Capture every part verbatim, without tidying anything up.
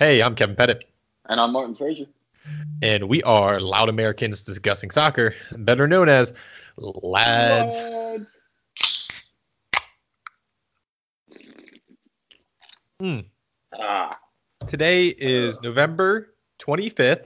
Hey, I'm Kevin Pettit. And I'm Martin Frazier. And we are Loud Americans Discussing Soccer, better known as Lads. Lads. Mm. Ah. Today is November twenty-fifth.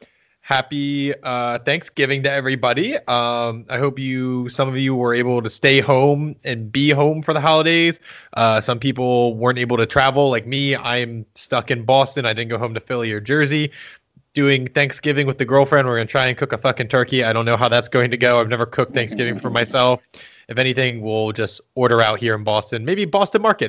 Happy uh, Thanksgiving to everybody. Um, I hope you, some of you were able to stay home and be home for the holidays. Uh, some people weren't able to travel like me. I'm stuck in Boston. I didn't go home to Philly or Jersey. Doing Thanksgiving with the girlfriend. We're going to try and cook a fucking turkey. I don't know how that's going to go. I've never cooked Thanksgiving for myself. If anything, we'll just order out here in Boston. Maybe Boston Market.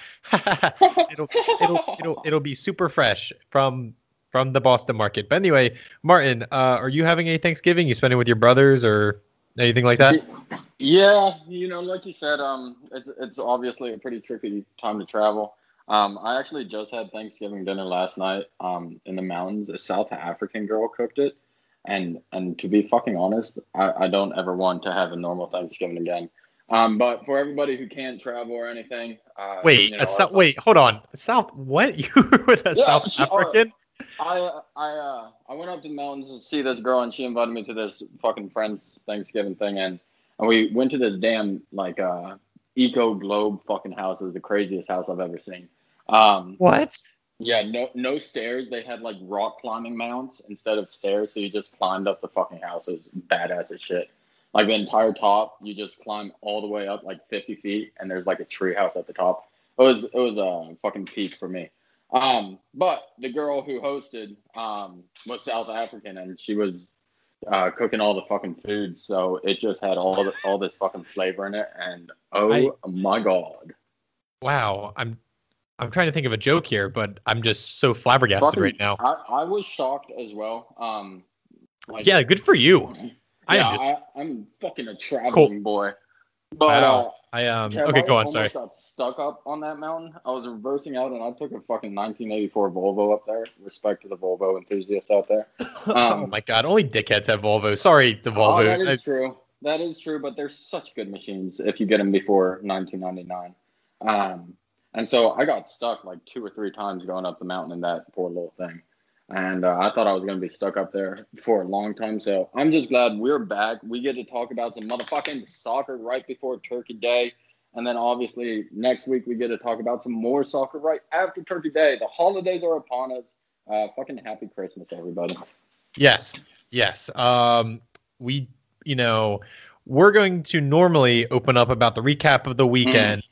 it'll, it'll, it'll, it'll be super fresh from from the Boston Market. But anyway, Martin, uh, are you having a Thanksgiving? You spending with your brothers or anything like that? Yeah, you know, like you said, um, it's it's obviously a pretty tricky time to travel. Um, I actually just had Thanksgiving dinner last night um, in the mountains. A South African girl cooked it. And and to be fucking honest, I, I don't ever want to have a normal Thanksgiving again. Um, but for everybody who can't travel or anything. Uh, wait, you a know, South, I, wait, hold on. A South, what? You were with a yeah, South she, African? Uh, I I uh, I went up to the mountains to see this girl, and she invited me to this fucking friend's Thanksgiving thing. And, and we went to this damn, like, uh, Eco Globe fucking house. It was the craziest house I've ever seen. Um, What? Yeah, no no stairs. They had like rock climbing mounts instead of stairs, so you just climbed up the fucking house. It was badass as shit. Like the entire top, you just climb all the way up like fifty feet, and there's like a tree house at the top. It was it was a fucking peak for me. Um, but the girl who hosted um, was South African, and she was uh, cooking all the fucking food, so it just had all the, all this fucking flavor in it, and oh I, my god! Wow, I'm I'm trying to think of a joke here, but I'm just so flabbergasted Fucking, right now. I, I was shocked as well. Um, like, yeah, good for you. I yeah, am just I, I'm fucking a traveling cool. boy. But Wow. uh, I um. Kev, Okay, I go on. almost Sorry. got stuck up on that mountain. I was reversing out, and I took a fucking nineteen eighty-four Volvo up there. Respect to the Volvo enthusiasts out there. oh Um, my god, only dickheads have Volvo. Sorry, the Volvo. oh, that is I, true. That is true. But they're such good machines if you get them before nineteen ninety-nine. Um, and so I got stuck like two or three times going up the mountain in that poor little thing. And uh, I thought I was going to be stuck up there for a long time. So I'm just glad we're back. We get to talk about some motherfucking soccer right before Turkey Day. And then obviously next week we get to talk about some more soccer right after Turkey Day. The holidays are upon us. Uh, fucking happy Christmas, everybody. yes, yes. Um, we, you know, we're going to normally open up about the recap of the weekend, mm.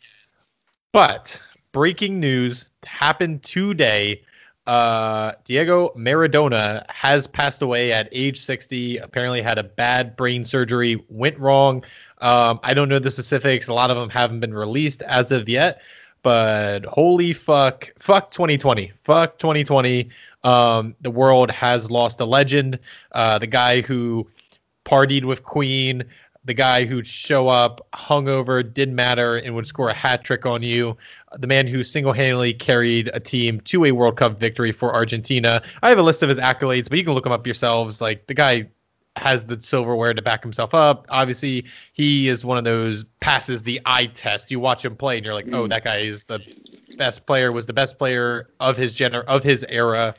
but breaking news happened today. Uh, Diego Maradona has passed away at age sixty. Apparently had a bad brain surgery, went wrong. Um, I don't know the specifics. A lot of them haven't been released as of yet, but holy fuck, fuck twenty twenty, fuck twenty twenty. Um, the world has lost a legend. Uh, the guy who partied with Queen, the guy who'd show up hungover, didn't matter, and would score a hat trick on you. The man who single-handedly carried a team to a World Cup victory for Argentina. I have a list of his accolades, but you can look them up yourselves. Like, the guy has the silverware to back himself up. Obviously, he is one of those passes the eye test. You watch him play, and you're like, oh, that guy is the best player, was the best player of his gener- of his era.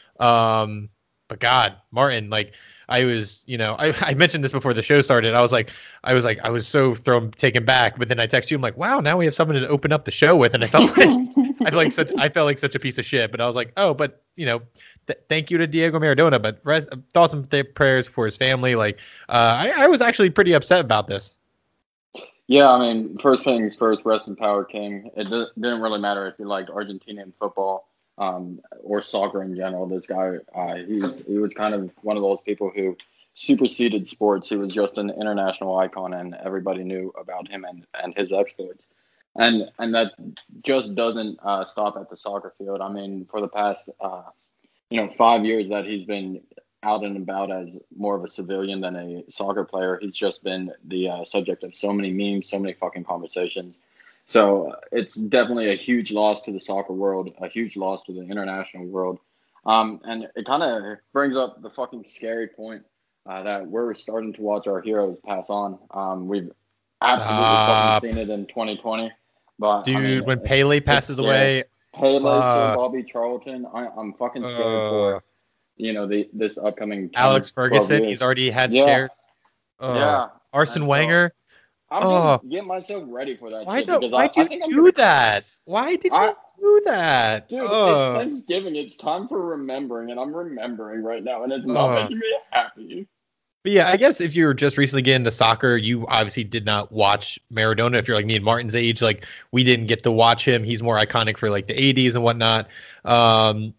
Um, but God, Martin, like, I was, you know, I, I mentioned this before the show started. I was like, I was like, I was so thrown, taken back. But then I text you, I'm like, wow, now we have someone to open up the show with, and I felt like, I felt like such, I felt like such a piece of shit. But I was like, oh, but you know, th- thank you to Diego Maradona. But res- thoughts and th- prayers for his family. Like, uh, I, I was actually pretty upset about this. Yeah, I mean, first things first, rest in power, King. It d- didn't really matter if you liked Argentinian football. Um, or soccer in general. This guy, uh, he he was kind of one of those people who superseded sports. He was just an international icon, and everybody knew about him and, and his exploits. And and that just doesn't uh, stop at the soccer field. I mean, for the past uh, you know five years that he's been out and about as more of a civilian than a soccer player, he's just been the uh, subject of so many memes, so many fucking conversations. So it's definitely a huge loss to the soccer world, a huge loss to the international world. Um, and it kind of brings up the fucking scary point uh, that we're starting to watch our heroes pass on. Um, we've absolutely uh, fucking seen it in twenty twenty. But dude, I mean, when Pele passes away, Pele, Sir Uh, Bobby Charlton. I, I'm fucking scared uh, for, you know, the this upcoming ten, Alex twelve Ferguson, years. he's already had Yeah, scares. Uh, yeah. Arsene And so Wenger. I'm just Oh, getting myself ready for that why shit the because I, why'd I you think I'm do gonna that? Why did I you do that? dude, it's Oh, Thanksgiving. It's time for remembering, and I'm remembering right now, and it's not oh. making me happy. But yeah, I guess if you're just recently getting into soccer, you obviously did not watch Maradona. If you're like me and Martin's age, like we didn't get to watch him. He's more iconic for like the eighties and whatnot. Um,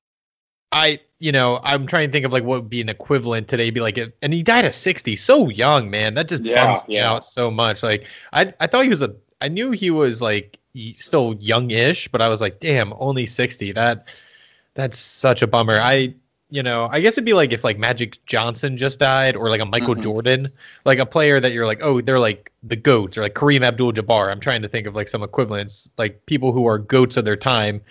I, you know, I'm trying to think of like what would be an equivalent today. Be like, and he died at sixty, so young, man. That just Yeah, bums me yeah. out so much. Like, I, I thought he was a, I knew he was like he- still youngish, but I was like, damn, only sixty. That, that's such a bummer. I, you know, I guess it'd be like if like Magic Johnson just died, or like a Michael hmm Jordan, like a player that you're like, oh, they're like the goats, or like Kareem Abdul-Jabbar. I'm trying to think of like some equivalents, like people who are goats of their time.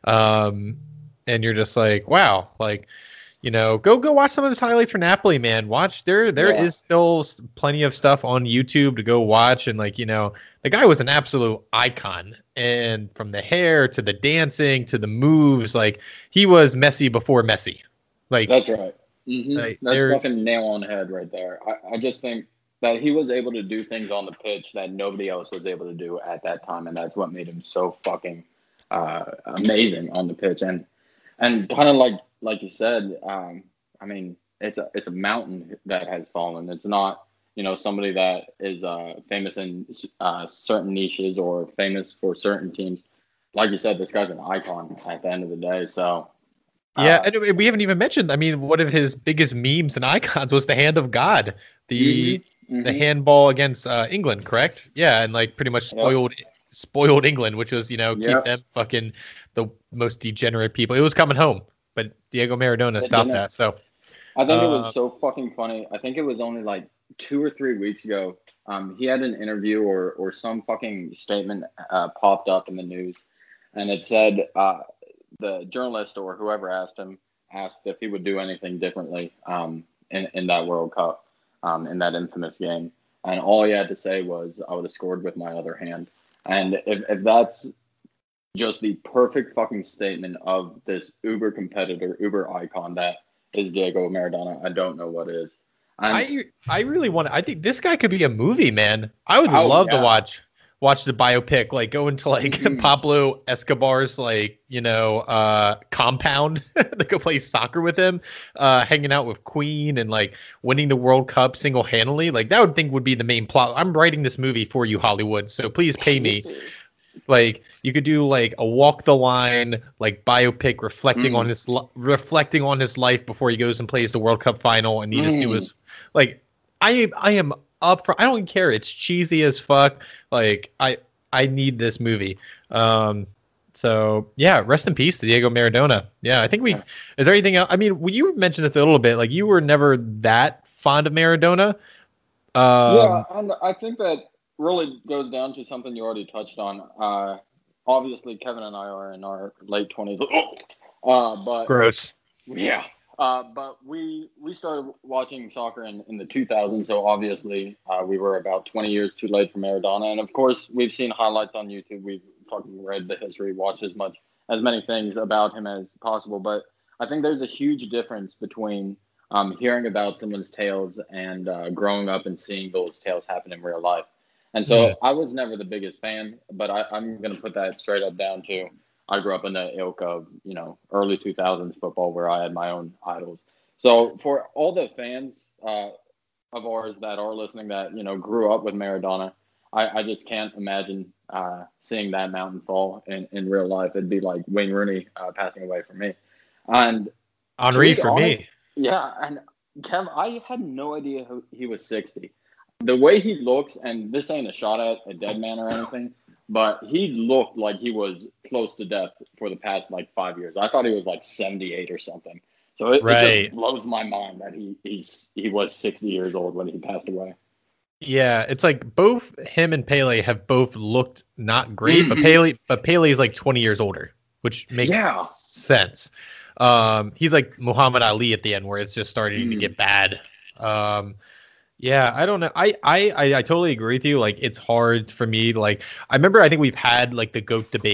Um, and you're just like, wow, like, you know, go go watch some of his highlights for Napoli, man. Watch there there Yeah. is still s- plenty of stuff on YouTube to go watch, and like, you know, the guy was an absolute icon. And from the hair to the dancing to the moves, like he was Messi before Messi. Like, That's right. hmm like That's there's fucking nail on the head right there. I, I just think that he was able to do things on the pitch that nobody else was able to do at that time, and that's what made him so fucking uh, amazing on the pitch. And and kind of like like you said, um, I mean, it's a it's a mountain that has fallen. It's not you know somebody that is uh, famous in uh, certain niches or famous for certain teams. Like you said, this guy's an icon at the end of the day. So. yeah, Uh, and we haven't even mentioned. I mean, one of his biggest memes and icons was the hand of God, the hmm the hmm handball against uh, England, correct? Yeah, and like pretty much Yep. spoiled spoiled England, which was you know keep Yep. them fucking the most degenerate people. It was coming home, but Diego Maradona It stopped didn't. that. So, I think it was uh, so fucking funny. I think it was only like two or three weeks ago. Um, he had an interview or or some fucking statement uh, popped up in the news, and it said uh, the journalist or whoever asked him asked if he would do anything differently um, in in that World Cup, um, in that infamous game, and all he had to say was, "I would have scored with my other hand." And if if that's just the perfect fucking statement of this uber competitor, uber icon that is Diego Maradona. I don't know what is. And I I really want. I think this guy could be a movie, man. I would oh love to yeah, watch watch the biopic, like go into like hmm Pablo Escobar's like you know uh compound to go play soccer with him, uh hanging out with Queen and like winning the World Cup single handedly. Like that would think would be the main plot. I'm writing this movie for you, Hollywood. So please pay me. Like you could do like a walk the line like biopic reflecting on hmm his li- reflecting on his life before he goes and plays the World Cup final, and you just do hmm his like I I am up for I don't care, it's cheesy as fuck, like I I need this movie. Um so yeah, rest in peace to Diego Maradona. Yeah, I think we is there anything else? I mean, well, you mentioned this a little bit, like you were never that fond of Maradona. Yeah, Um and I think that really goes down to something you already touched on. Uh, obviously, Kevin and I are in our late twenties, uh, but gross. yeah, uh, but we we started watching soccer in, in the two thousands, so obviously uh, we were about twenty years too late for Maradona, and of course we've seen highlights on YouTube. We've fucking read the history, watched as much as many things about him as possible. But I think there's a huge difference between um, hearing about someone's tales and uh, growing up and seeing those tales happen in real life. And Mm, so I was never the biggest fan, but I, I'm going to put that straight up down to I grew up in the ilk of, you know, early two thousands football where I had my own idols. So for all the fans uh, of ours that are listening that, you know, grew up with Maradona, I, I just can't imagine uh, seeing that mountain fall in, in real life. It'd be like Wayne Rooney uh, passing away for me. And to Henri be for honest, me. yeah, and Kev, I had no idea who he was sixty. The way he looks, and this ain't a shot at a dead man or anything, but he looked like he was close to death for the past like five years. I thought he was like seventy-eight or something. So it, it just Right. blows my mind that he he's he was sixty years old when he passed away. Yeah, it's like both him and Pele have both looked not great, but hmm Pele but Pele is like twenty years older, which makes Yeah. sense. Um, he's like Muhammad Ali at the end, where it's just starting to Mm. get bad. Um, yeah, I don't know. I, I I I totally agree with you. Like it's hard for me. Like I remember, I think we've had like the GOAT debate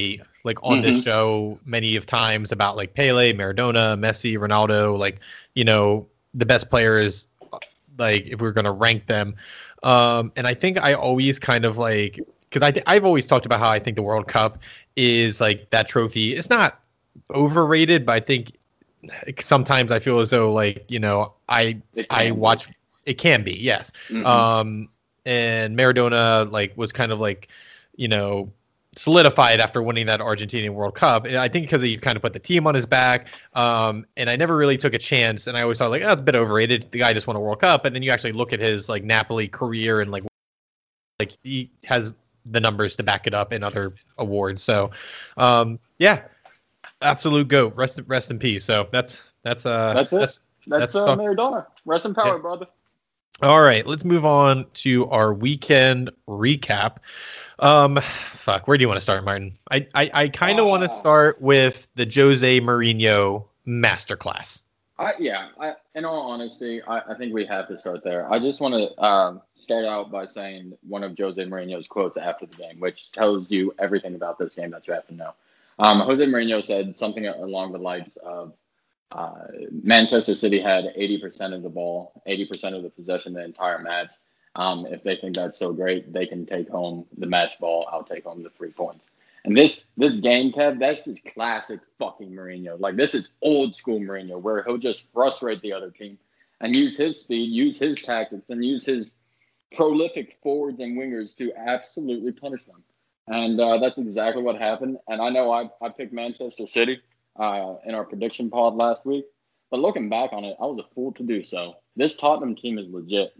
like on mm-hmm. this show many of times about like Pele, Maradona, Messi, Ronaldo, like, you know, the best players, like if we're going to rank them. Um, and I think I always kind of like, because I th- I've always talked about how I think the World Cup is like that trophy. It's not overrated, but I think sometimes I feel as though like, you know, I I watch be. It can be, yes. Mm-hmm. Um, and Maradona like was kind of like, you know, solidified after winning that Argentinian World Cup. And I think because he kind of put the team on his back. Um, and I never really took a chance. And I always thought like, oh, that's a bit overrated. The guy just won a World Cup. And then you actually look at his like Napoli career and like, like he has the numbers to back it up in other awards. So, um, yeah, absolute GOAT. Rest, rest in peace. So that's, that's, uh, that's it. That's, that's, that's uh, Maradona. Rest in power, yeah. brother. All right, let's move on to our weekend recap. Um, fuck, where do you want to start, Martin? I I, I kind of uh, want to start with the Jose Mourinho masterclass. I, yeah, I, in all honesty, I, I think we have to start there. I just want to um, start out by saying one of Jose Mourinho's quotes after the game, which tells you everything about this game that you have to know. Um, Jose Mourinho said something along the lines of, Uh, Manchester City had eighty percent of the ball, eighty percent of the possession the entire match. Um, if they think that's so great, they can take home the match ball. I'll take home the three points. And this this game, Kev, this is classic fucking Mourinho. Like, this is old school Mourinho, where he'll just frustrate the other team and use his speed, use his tactics, and use his prolific forwards and wingers to absolutely punish them. And uh, that's exactly what happened. And I know I, I picked Manchester City Uh, in our prediction pod last week. But looking back on it, I was a fool to do so. This Tottenham team is legit.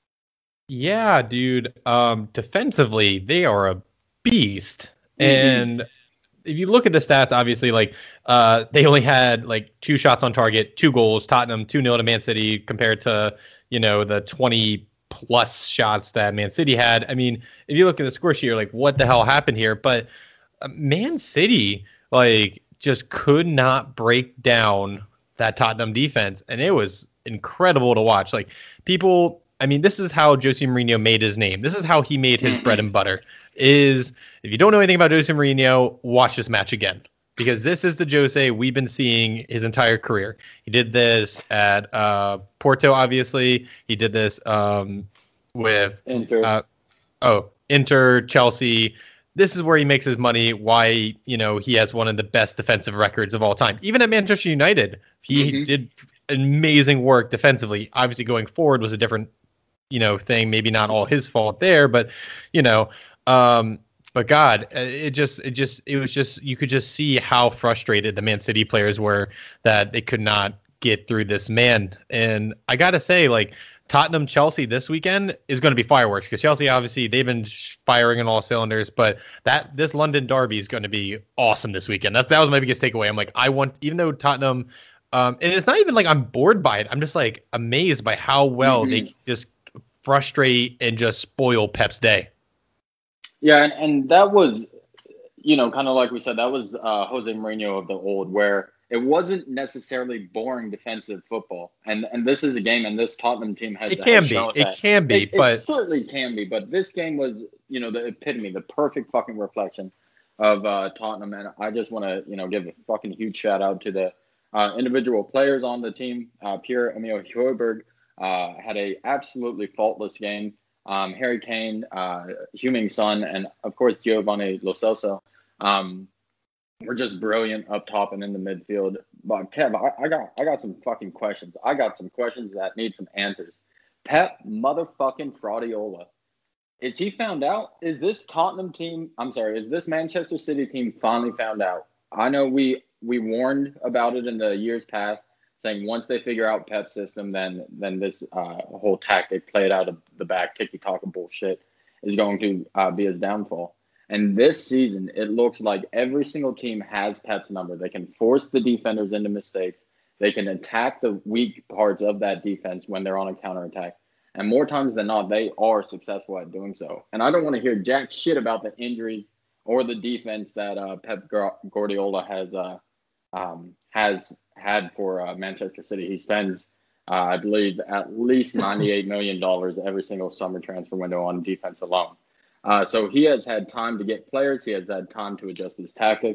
Yeah, dude. Um, defensively, they are a beast. Mm-hmm. And if you look at the stats, obviously, like uh, they only had like two shots on target, two goals. Tottenham two nil to Man City compared to, you know, the twenty plus shots that Man City had. I mean, if you look at the score sheet, you're like, what the hell happened here? But uh, Man City, like, just could not break down that Tottenham defense. And it was incredible to watch. Like, people, I mean, this is how Jose Mourinho made his name. This is how he made his mm-hmm. bread and butter. Is, if you don't know anything about Jose Mourinho, watch this match again. Because this is the Jose we've been seeing his entire career. He did this at uh, Porto, obviously. He did this um, with... Inter. Uh, oh, Inter, Chelsea... This is where he makes his money, why, you know, he has one of the best defensive records of all time. Even at Manchester United, he mm-hmm. did amazing work defensively. Obviously, going forward was a different, you know, thing. Maybe not all his fault there, but, you know, um, but God, it just, it just, it was just, you could just see how frustrated the Man City players were that they could not get through this man. And I got to say, like, Tottenham Chelsea this weekend is going to be fireworks, because Chelsea, obviously, they've been firing on all cylinders, but that this London derby is going to be awesome this weekend. That's that was my biggest takeaway. I'm like, I want, even though Tottenham, um, and it's not even like I'm bored by it. I'm just like amazed by how well mm-hmm. they just frustrate and just spoil Pep's day. Yeah, and, and that was, you know, kind of like we said, that was uh, Jose Mourinho of the old, where it wasn't necessarily boring defensive football, and and this is a game, and this Tottenham team has. It can be. It can be, it, but it certainly can be. But this game was, you know, the epitome, the perfect fucking reflection of uh, Tottenham, and I just want to, you know, give a fucking huge shout out to the uh, individual players on the team. Uh, Pierre-Emile Højbjerg uh, had a absolutely faultless game. Um, Harry Kane, uh, Heung-min Son, and of course Giovanni Lo Celso. Um, We're just brilliant up top and in the midfield. But Kev, I, I got I got some fucking questions. I got some questions that need some answers. Pep motherfucking Fraudiola. Is he found out? Is this Tottenham team, I'm sorry, is this Manchester City team finally found out? I know we we warned about it in the years past, saying once they figure out Pep's system, then then this uh, whole tactic played out of the back, tiki-taka bullshit is going to uh, be his downfall. And this season, it looks like every single team has Pep's number. They can force the defenders into mistakes. They can attack the weak parts of that defense when they're on a counterattack. And more times than not, they are successful at doing so. And I don't want to hear jack shit about the injuries or the defense that uh, Pep Guardiola has uh, um, has had for uh, Manchester City. He spends, uh, I believe, at least ninety-eight million dollars every single summer transfer window on defense alone. Uh, so he has had time to get players. He has had time to adjust his tactics.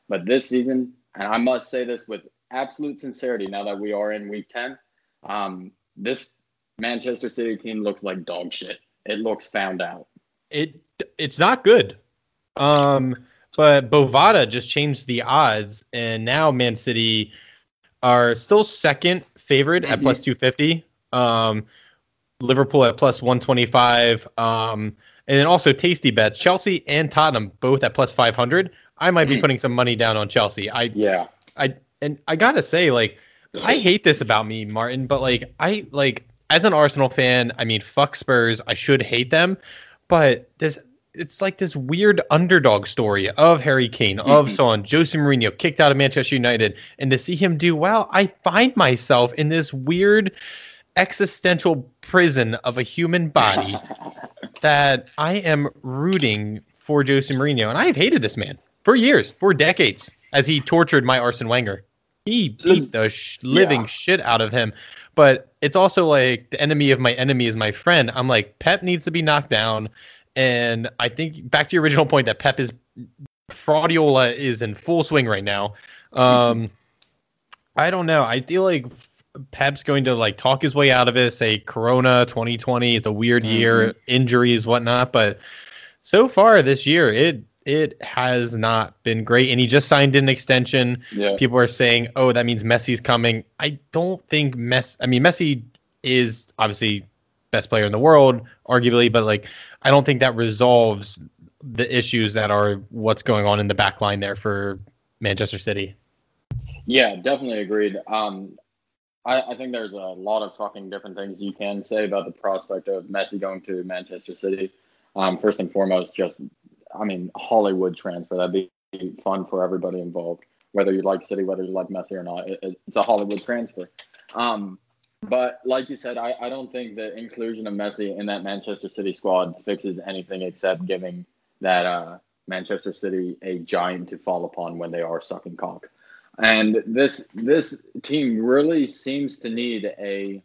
But this season, and I must say this with absolute sincerity, now that we are in week ten, um, this Manchester City team looks like dog shit. It looks found out. It it's not good. Um, but Bovada just changed the odds, and now Man City are still second favorite mm-hmm. at plus two fifty. Um, Liverpool at plus one twenty-five. Um, and then also tasty bets. Chelsea and Tottenham both at plus five hundred. I might be putting some money down on Chelsea. I yeah. I and I gotta say, like, I hate this about me, Martin, but like I like as an Arsenal fan, I mean, fuck Spurs. I should hate them, but this it's like this weird underdog story of Harry Kane, of Son, Jose Mourinho kicked out of Manchester United, and to see him do well, I find myself in this weird existential prison of a human body that I am rooting for Jose Mourinho, and I have hated this man for years, for decades, as he tortured my Arsene Wenger. He beat the sh- living yeah. shit out of him. But it's also like the enemy of my enemy is my friend. I'm like, Pep needs to be knocked down. And I think back to your original point that Pep is fraudiola is in full swing right now. Um, I don't know. I feel like Pep's going to like talk his way out of it, say Corona twenty twenty, it's a weird mm-hmm. year, injuries, whatnot. But so far this year, it it has not been great. And he just signed an extension. Yeah. People are saying, oh, that means Messi's coming. I don't think Messi, I mean, Messi is obviously best player in the world, arguably, but like, I don't think that resolves the issues that are what's going on in the back line there for Manchester City. Yeah, definitely agreed. Um, I, I think there's a lot of fucking different things you can say about the prospect of Messi going to Manchester City. Um, first and foremost, just, I mean, Hollywood transfer. That'd be fun for everybody involved, whether you like City, whether you like Messi or not. It, it, it's a Hollywood transfer. Um, but like you said, I, I don't think the inclusion of Messi in that Manchester City squad fixes anything except giving that uh, Manchester City a giant to fall upon when they are sucking cock. And this this team really seems to need a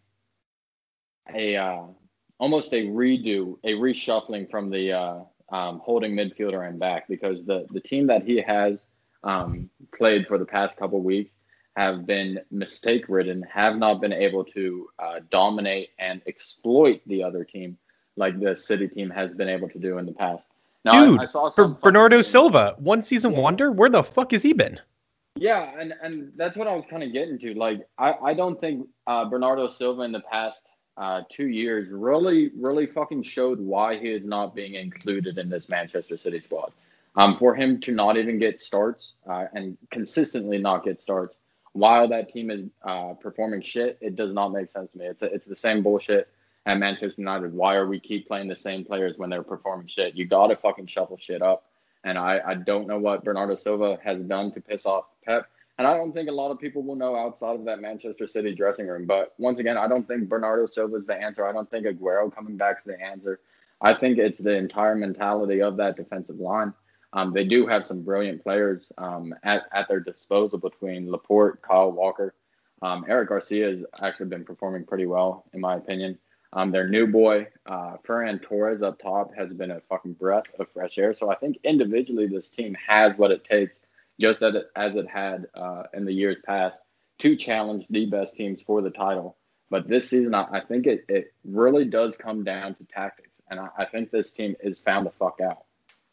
a uh, almost a redo, a reshuffling from the uh, um, holding midfielder and back, because the, the team that he has um, played for the past couple of weeks have been mistake ridden, have not been able to uh, dominate and exploit the other team like the City team has been able to do in the past. Now, Dude, I, I saw for Bernardo Silva, one season yeah. wonder, where the fuck has he been? Yeah, and, and that's what I was kind of getting to. Like, I, I don't think uh, Bernardo Silva in the past uh, two years really, really fucking showed why he is not being included in this Manchester City squad. Um, for him to not even get starts uh, and consistently not get starts while that team is uh, performing shit, it does not make sense to me. It's a, it's the same bullshit at Manchester United. Why are we keep playing the same players when they're performing shit? You got to fucking shuffle shit up. And I, I don't know what Bernardo Silva has done to piss off Pep. And I don't think a lot of people will know outside of that Manchester City dressing room. But once again, I don't think Bernardo Silva is the answer. I don't think Aguero coming back is the answer. I think it's the entire mentality of that defensive line. Um, they do have some brilliant players um, at, at their disposal between Laporte, Kyle Walker. Um, Eric Garcia has actually been performing pretty well, in my opinion. Um, their new boy, uh, Ferran Torres up top, has been a fucking breath of fresh air. So I think individually this team has what it takes, just as it, as it had uh, in the years past, to challenge the best teams for the title. But this season, I, I think it, it really does come down to tactics. And I, I think this team is found the fuck out.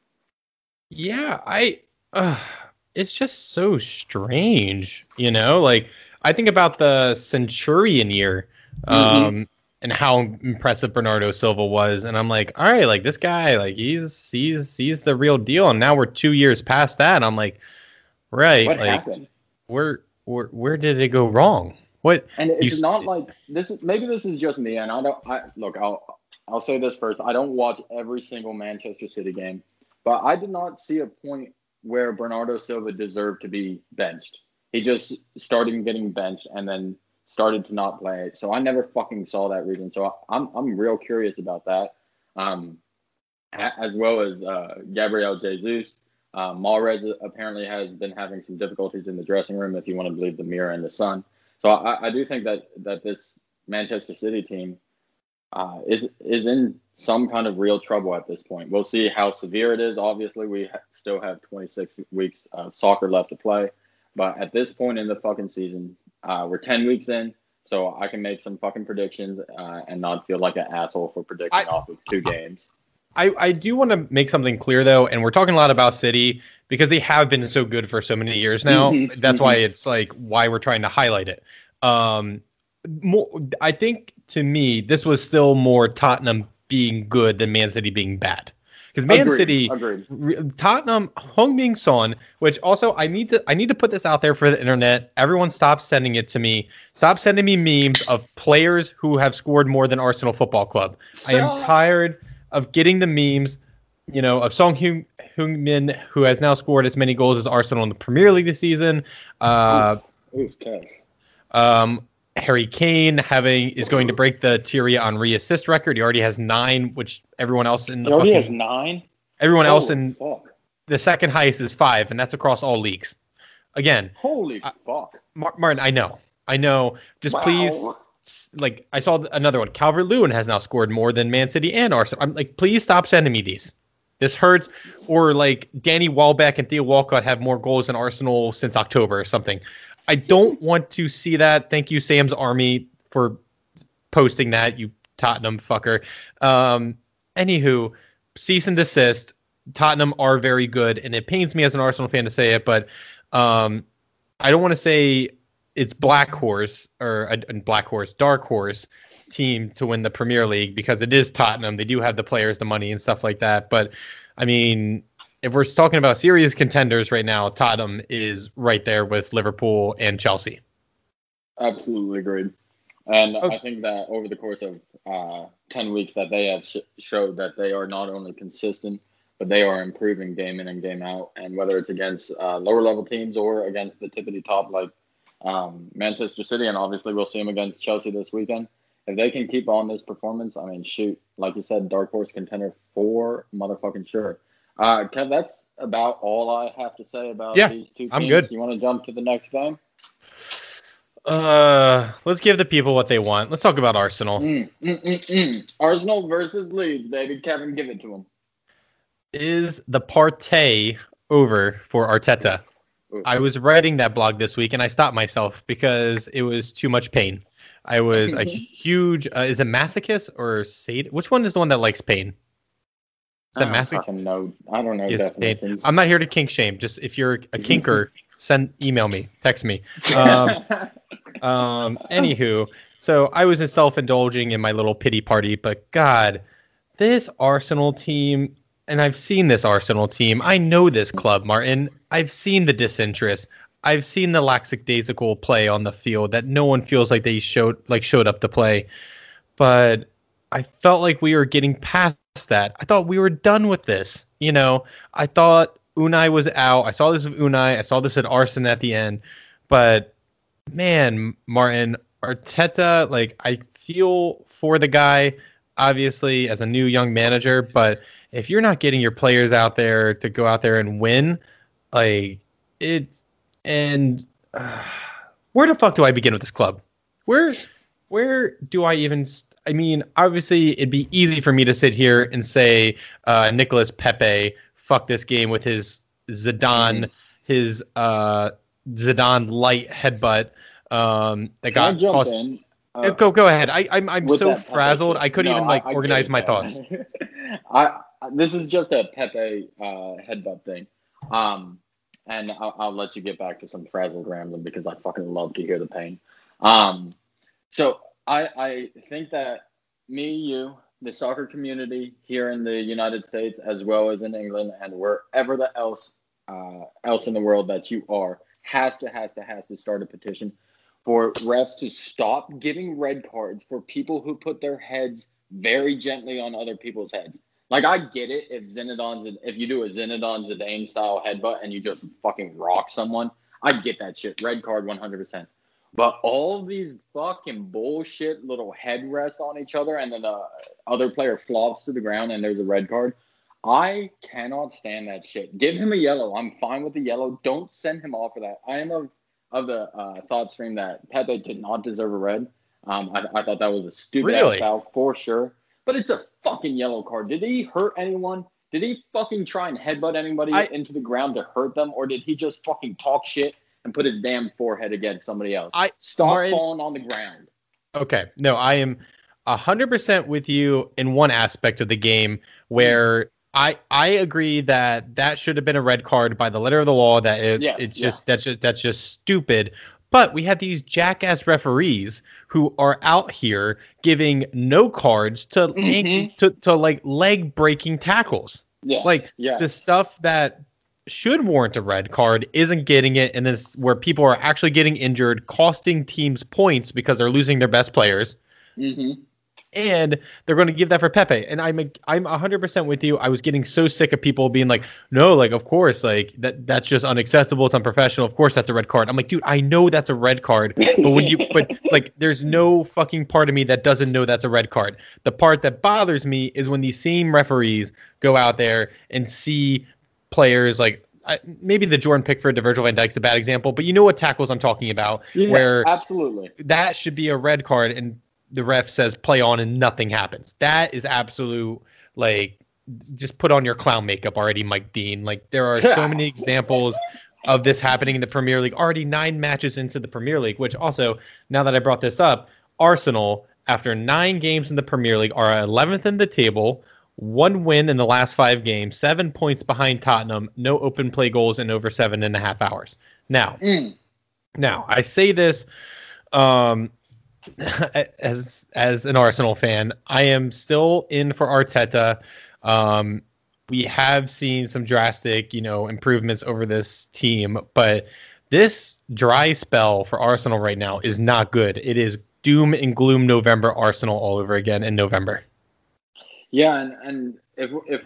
Yeah, I. Uh, it's just so strange, you know? Like, I think about the Centurion year. Um, mm-hmm. And how impressive Bernardo Silva was, and I'm like, all right, like this guy, like he's he's he's the real deal. And now we're two years past that, and I'm like, right, what like, happened? Where where where did it go wrong? What? And it's you, not like this is maybe this is just me, and I don't. I look, I'll I'll say this first. I don't watch every single Manchester City game, but I did not see a point where Bernardo Silva deserved to be benched. He just started getting benched, and then started to not play it. So I never fucking saw that reason. So I'm I'm real curious about that. Um, as well as uh, Gabriel Jesus. Uh, Mahrez apparently has been having some difficulties in the dressing room, if you want to believe the Mirror and the Sun. So I, I do think that, that this Manchester City team uh, is is in some kind of real trouble at this point. We'll see how severe it is. Obviously, we ha- still have twenty-six weeks of soccer left to play, but at this point in the fucking season, uh, we're ten weeks in, so I can make some fucking predictions uh, and not feel like an asshole for predicting I, off of two games. I, I do want to make something clear though, and we're talking a lot about City because they have been so good for so many years now. Mm-hmm, That's mm-hmm. why it's like why we're trying to highlight it. Um, more, I think to me, this was still more Tottenham being good than Man City being bad. Because Man Agreed, City, agreed. Tottenham, Heung-min Son, which also I need to I need to put this out there for the internet. Everyone stop sending it to me. Stop sending me memes of players who have scored more than Arsenal Football Club. I am tired of getting the memes, you know, of Song Heung Heung-min, who has now scored as many goals as Arsenal in the Premier League this season. Uh, Oof, oof, um, Harry Kane having is going to break the Thierry Henry assist record. He already has nine, which everyone else in the he already fucking, has nine. Everyone Holy else in fuck. the second highest is five, and that's across all leagues. Again, holy uh, fuck, Martin, I know, I know. Just wow. please. Like I saw another one. Calvert-Lewin has now scored more than Man City and Arsenal. I'm like, please stop sending me these. This hurts. Or like Danny Welbeck and Theo Walcott have more goals than Arsenal since October or something. I don't want to see that. Thank you, Sam's Army, for posting that, you Tottenham fucker. Um, anywho, cease and desist. Tottenham are very good, and it pains me as an Arsenal fan to say it, but um, I don't want to say it's Black Horse or a, a Black Horse, Dark Horse team to win the Premier League because it is Tottenham. They do have the players, the money, and stuff like that. But I mean, if we're talking about serious contenders right now, Tottenham is right there with Liverpool and Chelsea. Absolutely agreed. And okay. I think that over the course of uh, ten weeks that they have sh- showed that they are not only consistent, but they are improving game in and game out. And whether it's against uh, lower level teams or against the tippity top like um, Manchester City, and obviously we'll see them against Chelsea this weekend. If they can keep on this performance, I mean, shoot, like you said, dark horse contender for motherfucking sure. Uh, Kev, that's about all I have to say about yeah, these two teams. I'm good. You want to jump to the next game? Uh, let's give the people what they want. Let's talk about Arsenal. Mm, mm, mm, mm. Arsenal versus Leeds, baby. Kevin, give it to them. Is the partay over for Arteta? Ooh. I was writing that blog this week, and I stopped myself because it was too much pain. I was a huge. Uh, is it masochist or sad? Which one is the one that likes pain? Is that masochist? No, I don't know. Yes, definitions. I'm not here to kink shame. Just if you're a kinker, send email me, text me. Um, um, anywho, so I was self-indulging in my little pity party, but God, this Arsenal team, and I've seen this Arsenal team. I know this club, Martin. I've seen the disinterest. I've seen the lackadaisical play on the field that no one feels like they showed like showed up to play. But I felt like we were getting past that. I thought we were done with this. You know, I thought Unai was out. I saw this with Unai. I saw this at Arsene at the end. But man, Martin, Arteta, like I feel for the guy, obviously, as a new young manager. But if you're not getting your players out there to go out there and win, like it. And uh, where the fuck do I begin with this club? Where, where do I even? St- I mean, obviously, it'd be easy for me to sit here and say uh, Nicolas Pepe fuck this game with his Zidane, mm-hmm. his uh, Zidane light headbutt um, that Can got cost. Uh, go go ahead. I I'm I'm so frazzled. Pepe, I couldn't no, even like I, I organize my thoughts. I this is just a Pepe uh, headbutt thing. Um. And I'll, I'll let you get back to some frazzled rambling because I fucking love to hear the pain. Um, so I, I think that me, you, the soccer community here in the United States, as well as in England and wherever the else uh, else in the world that you are, has to has to has to start a petition for refs to stop giving red cards for people who put their heads very gently on other people's heads. Like, I get it if Zinedine, if you do a Zinedine Zidane style headbutt and you just fucking rock someone, I get that shit. Red card one hundred percent. But all these fucking bullshit little headrests on each other and then the other player flops to the ground and there's a red card, I cannot stand that shit. Give him a yellow. I'm fine with the yellow. Don't send him off for that. I am of, of the uh, thought stream that Pepe did not deserve a red. Um, I, I thought that was a stupid Really? ass foul for sure. But it's a fucking yellow card. Did he hurt anyone? Did he fucking try and headbutt anybody I, into the ground to hurt them? Or did he just fucking talk shit and put his damn forehead against somebody else? I Stop Martin, falling on the ground. Okay. No, I am one hundred percent with you in one aspect of the game where mm. I I agree that that should have been a red card by the letter of the law, that it, yes, it's just yeah. that's just that's just stupid. But we had these jackass referees who are out here giving no cards to mm-hmm. to, to like leg breaking tackles. Yes, like yes. the stuff that should warrant a red card isn't getting it, and this where people are actually getting injured, costing teams points because they're losing their best players. Mm-hmm. And they're going to give that for Pepe. And I'm a, I'm one hundred percent with you. I was getting so sick of people being like, no, like, of course, like, that that's just unacceptable. It's unprofessional. Of course, that's a red card. I'm like, dude, I know that's a red card. But when you, but like, there's no fucking part of me that doesn't know that's a red card. The part that bothers me is when these same referees go out there and see players like, I, maybe the Jordan Pickford to Virgil van Dijk's a bad example, but you know what tackles I'm talking about, yeah, where absolutely that should be a red card. And the ref says play on and nothing happens. That is absolute, like, just put on your clown makeup already, Mike Dean. Like, there are so many examples of this happening in the Premier League, already nine matches into the Premier League, which also, now that I brought this up, Arsenal, after nine games in the Premier League, are eleventh in the table, one win in the last five games, seven points behind Tottenham, no open play goals in over seven and a half hours. Now, mm. now I say this, um, as as an Arsenal fan, I am still in for Arteta. Um, we have seen some drastic, you know, improvements over this team, but this dry spell for Arsenal right now is not good. It is doom and gloom November Arsenal all over again in November. Yeah, and, and if if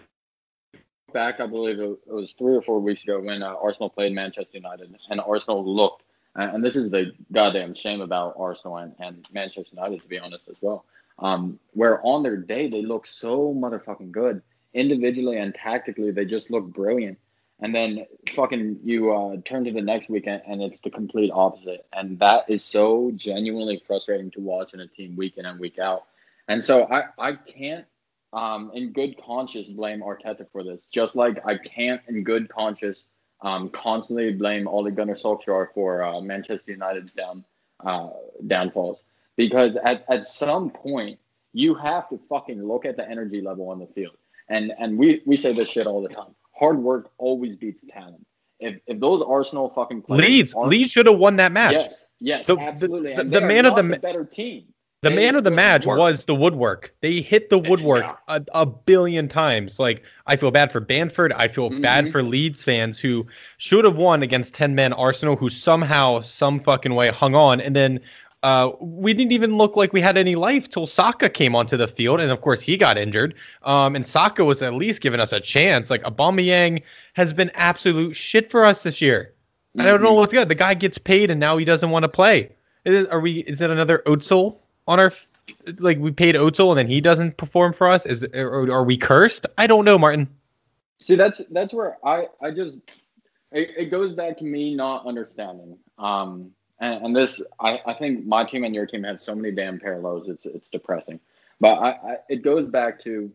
back, I believe it was three or four weeks ago when uh, Arsenal played Manchester United, and Arsenal looked. And this is the goddamn shame about Arsenal and, and Manchester United, to be honest, as well. Um, where on their day, they look so motherfucking good. Individually and tactically, they just look brilliant. And then fucking you uh, turn to the next weekend, and it's the complete opposite. And that is so genuinely frustrating to watch in a team week in and week out. And so I, I can't, um, in good conscience, blame Arteta for this. Just like I can't, in good conscience, Um, constantly blame Ole Gunnar Solskjaer for uh, Manchester United's down uh, downfalls, because at, at some point you have to fucking look at the energy level on the field, and and we, we say this shit all the time. Hard work always beats talent. If if those Arsenal fucking players Leeds Leeds should have won that match. Yes, yes, the, absolutely. The, the, the man of the, the better team. The they man of the match work. was the woodwork. They hit the woodwork yeah. a, a billion times. Like, I feel bad for Bamford. I feel mm-hmm. bad for Leeds fans who should have won against ten-man Arsenal, who somehow, some fucking way hung on. And then uh, we didn't even look like we had any life till Saka came onto the field. And, of course, he got injured. Um, and Saka was at least giving us a chance. Like, Aubameyang has been absolute shit for us this year. Mm-hmm. I don't know what's good. The guy gets paid, and now he doesn't want to play. Is, are we? Is it another Özil on our – like we paid Özil and then he doesn't perform for us? Is or are we cursed? I don't know, Martin. See, that's that's where I I just it, it goes back to me not understanding. Um, and, and this I, I think my team and your team have so many damn parallels. It's it's depressing. But I, I it goes back to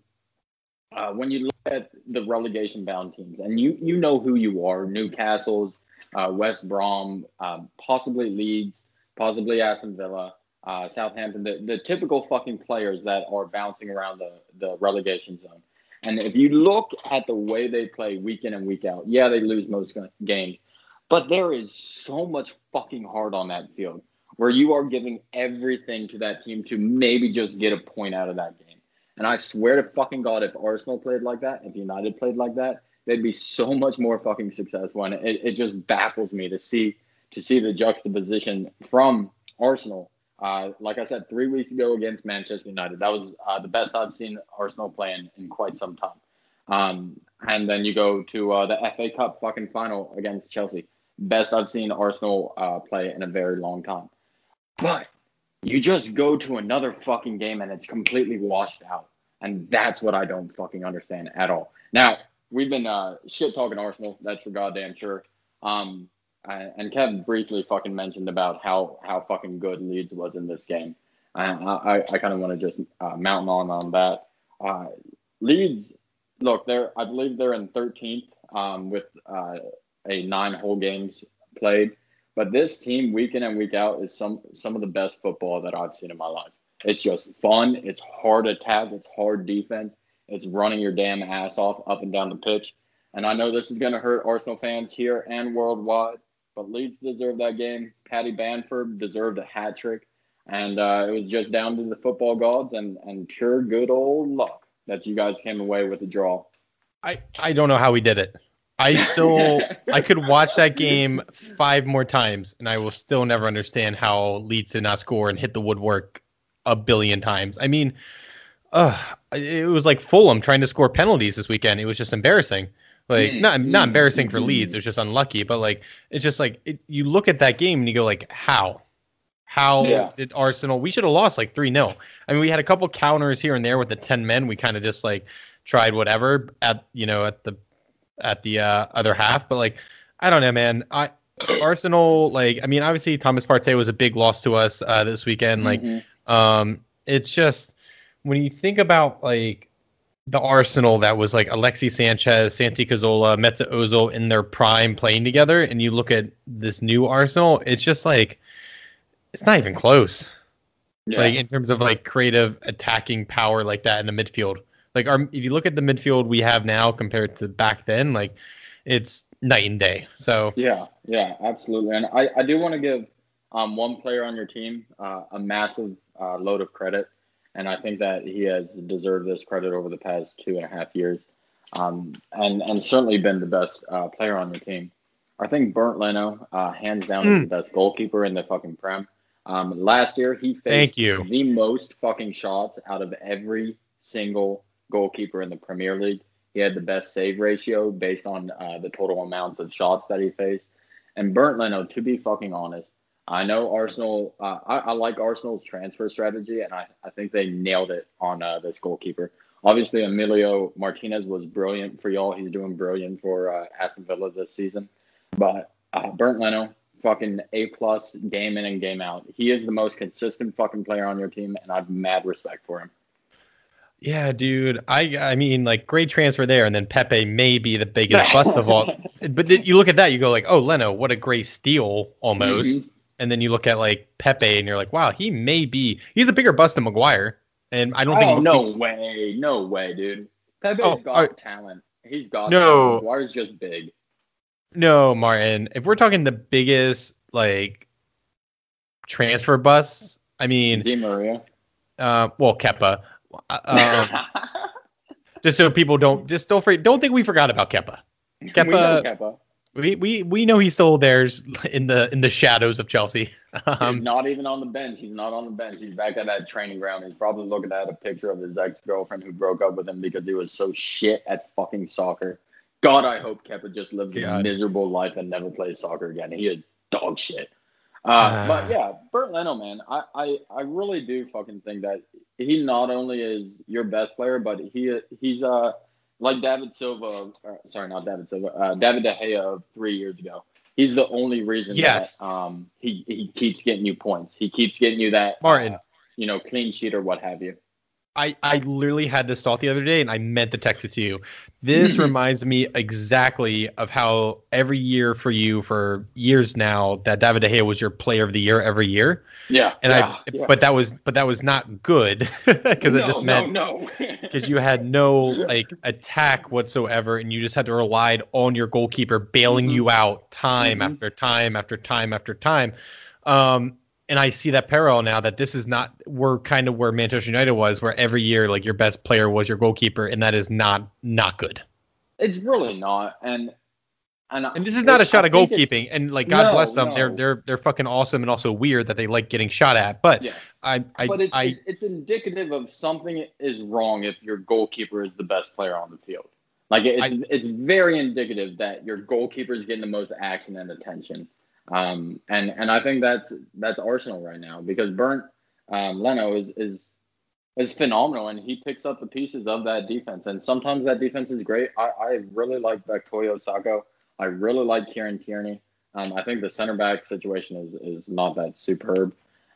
uh, when you look at the relegation bound teams, and you you know who you are: Newcastle's, uh, West Brom, um, possibly Leeds, possibly Aston Villa. Uh, Southampton, the, the typical fucking players that are bouncing around the, the relegation zone. And if you look at the way they play week in and week out, yeah, they lose most games, but there is so much fucking heart on that field where you are giving everything to that team to maybe just get a point out of that game. And I swear to fucking God, if Arsenal played like that, if United played like that, they'd be so much more fucking successful. And it, it just baffles me to see to see the juxtaposition from Arsenal. Uh, like I said, three weeks ago against Manchester United, that was uh, the best I've seen Arsenal play in, in quite some time. Um, and then you go to uh, the F A Cup fucking final against Chelsea. Best I've seen Arsenal uh, play in a very long time. But you just go to another fucking game and it's completely washed out. And that's what I don't fucking understand at all. Now, we've been uh, shit-talking Arsenal. That's for goddamn sure. Um Uh, and Kevin briefly fucking mentioned about how, how fucking good Leeds was in this game. I I, I kind of want to just uh, mountain on on that. Uh, Leeds, look, they're I believe they're in thirteenth um, with uh, a nine whole games played. But this team, week in and week out, is some some of the best football that I've seen in my life. It's just fun. It's hard attack. It's hard defense. It's running your damn ass off up and down the pitch. And I know this is going to hurt Arsenal fans here and worldwide, but Leeds deserved that game. Paddy Bamford deserved a hat trick. And uh, it was just down to the football gods and, and pure good old luck that you guys came away with a draw. I, I don't know how we did it. I still I could watch that game five more times and I will still never understand how Leeds did not score and hit the woodwork a billion times. I mean, uh, it was like Fulham trying to score penalties this weekend. It was just embarrassing. Like mm, not not mm, embarrassing mm, for Leeds. It was just unlucky. But like it's just like it, you look at that game and you go like, how? How yeah. did Arsenal? We should have lost like three nil. I mean, we had a couple counters here and there with the ten men. We kind of just like tried whatever at you know at the at the uh, other half. But like, I don't know, man. I Arsenal, like, I mean, obviously Thomas Partey was a big loss to us uh, this weekend. Like, mm-hmm. um, it's just when you think about like the Arsenal that was like Alexis Sanchez, Santi Cazorla, Mesut Ozil in their prime playing together, and you look at this new Arsenal, it's just like it's not even close. Yeah. Like in terms of like creative attacking power like that in the midfield. Like our, if you look at the midfield we have now compared to back then, like it's night and day. So yeah, yeah, absolutely. And I, I do want to give um, one player on your team uh, a massive uh, load of credit, and I think that he has deserved this credit over the past two and a half years, um, and and certainly been the best uh, player on your team. I think Bernd Leno, uh, hands down, mm. is the best goalkeeper in the fucking Prem. Um, last year he faced Thank you. the most fucking shots out of every single goalkeeper in the Premier League. He had the best save ratio based on uh, the total amounts of shots that he faced. And Bernd Leno, to be fucking honest, I know Arsenal, uh, I, I like Arsenal's transfer strategy, and I, I think they nailed it on uh, this goalkeeper. Obviously, Emilio Martinez was brilliant for y'all. He's doing brilliant for uh, Aston Villa this season. But uh, Bernd Leno, fucking A-plus game in and game out. He is the most consistent fucking player on your team, and I have mad respect for him. Yeah, dude. I I mean, like, great transfer there, and then Pepe may be the biggest bust of all. But then you look at that, you go like, oh, Leno, what a great steal almost. Mm-hmm. And then you look at like Pepe, and you're like, wow, he may be. He's a bigger bust than Maguire, and I don't oh, think. Oh no way, no way, dude. Pepe's oh, got are, talent. He's got. No, talent. Maguire's just big. No, Martin. If we're talking the biggest like transfer busts, I mean, Di Maria. Uh, well, Kepa. Um, just so people don't just don't forget, don't think we forgot about Kepa. Kepa, we know Kepa. We, we we know he's still there in the in the shadows of Chelsea. Um, Dude, not even on the bench. He's not on the bench. He's back at that training ground. He's probably looking at a picture of his ex-girlfriend who broke up with him because he was so shit at fucking soccer. God, I hope Kepa just lives God. a miserable life and never plays soccer again. He is dog shit. Uh, uh, but yeah, Bernd Leno, man, I, I, I really do fucking think that he not only is your best player, but he he's uh like David Silva. Or, sorry, not David Silva. Uh, David De Gea of three years ago. He's the only reason yes. that um he, he keeps getting you points. He keeps getting you that Martin, uh, you know, clean sheet or what have you. I, I literally had this thought the other day, and I meant to text it to you. This reminds me exactly of how every year for you for years now that David De Gea was your player of the year every year. Yeah, and yeah, I, yeah. but that was but that was not good because no, it just meant no, because no. you had no like attack whatsoever, and you just had to rely on your goalkeeper bailing mm-hmm. you out time mm-hmm. after time after time after time. Um, And I see that parallel now that this is not, we're kind of where Manchester United was, where every year, like your best player was your goalkeeper, and that is not, not good. It's really not. And, and, and this is not a shot at goalkeeping. And like, God no, bless them. No. They're, they're, they're fucking awesome and also weird that they like getting shot at. But yes. I, I, but it's, I, it's indicative of something is wrong if your goalkeeper is the best player on the field. Like it's, I, it's very indicative that your goalkeeper is getting the most action and attention. Um, and, and I think that's that's Arsenal right now because Bernd um, Leno is, is is phenomenal and he picks up the pieces of that defense. And sometimes that defense is great. I, I really like Bukayo Saka. I really like Kieran Tierney. Um, I think the center back situation is, is not that superb.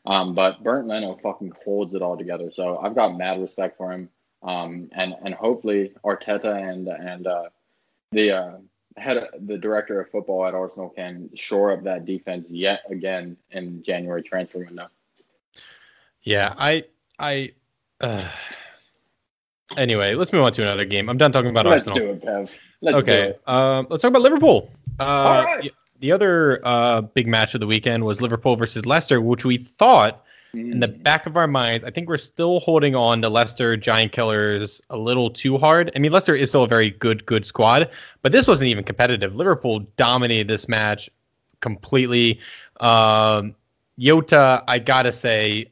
Um, but Bernd Leno fucking holds it all together. So I've got mad respect for him. Um, and and hopefully Arteta and and uh, the uh, head the director of football at Arsenal can shore up that defense yet again in January transfer window. Yeah, I I. Uh, anyway, let's move on to another game. I'm done talking about Let's Arsenal. Let's do it, Kev. Let's okay, do it. Um, let's talk about Liverpool. Uh, all right. the, the other uh, big match of the weekend was Liverpool versus Leicester, which we thought. In the back of our minds, I think we're still holding on to Leicester Giant Killers a little too hard. I mean, Leicester is still a very good, good squad, but this wasn't even competitive. Liverpool dominated this match completely. Um, Jota, I gotta say,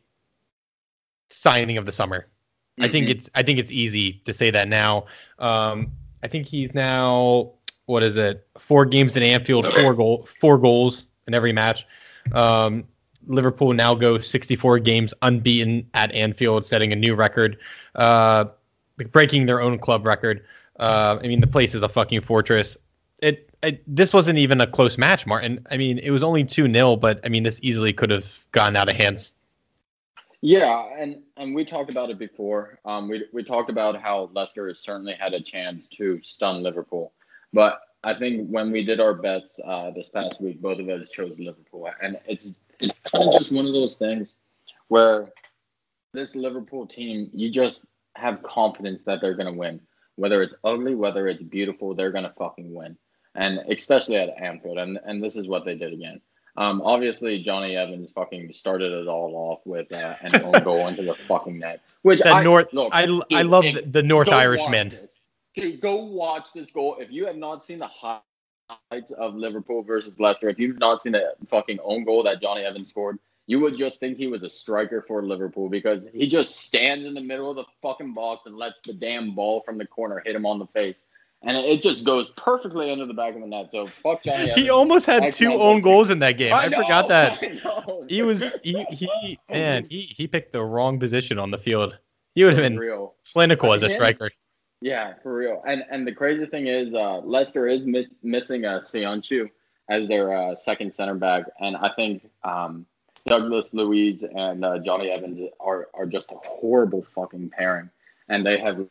signing of the summer. Mm-hmm. I think it's I think it's easy to say that now. Um, I think he's now what is it? Four games in Anfield, four goal, four goals in every match. Um, Liverpool now go sixty-four games unbeaten at Anfield, setting a new record, uh, breaking their own club record. Uh, I mean, the place is a fucking fortress. It, it this wasn't even a close match, Martin. I mean, it was only two nil, but I mean, this easily could have gotten out of hands. Yeah, and, and we talked about it before. Um, we we talked about how Leicester has certainly had a chance to stun Liverpool, but I think when we did our bets uh, this past week, both of us chose Liverpool, and it's it's kind of just one of those things where this Liverpool team, you just have confidence that they're going to win. Whether it's ugly, whether it's beautiful, they're going to fucking win. And especially at Anfield. And and this is what they did again. Um, obviously, Johnny Evans fucking started it all off with uh, an own goal into the fucking net. Which the I, North, look, I, dude, I love the, the North Irish men. Okay, go watch this goal. If you have not seen the highlights of Liverpool versus Leicester, if you've not seen the fucking own goal that Johnny Evans scored, you would just think he was a striker for Liverpool because he just stands in the middle of the fucking box and lets the damn ball from the corner hit him on the face. And it just goes perfectly under the back of the net. So fuck Johnny Evans. He almost had two own goals in that game. I, I know, forgot that. I know. He was he he man he he picked the wrong position on the field. He would have been real. clinical as a striker. Yeah, for real. And and the crazy thing is, uh, Leicester is mi- missing a uh, Sionchu as their uh, second center back, and I think um, Douglas Luiz and uh, Johnny Evans are are just a horrible fucking pairing, and they have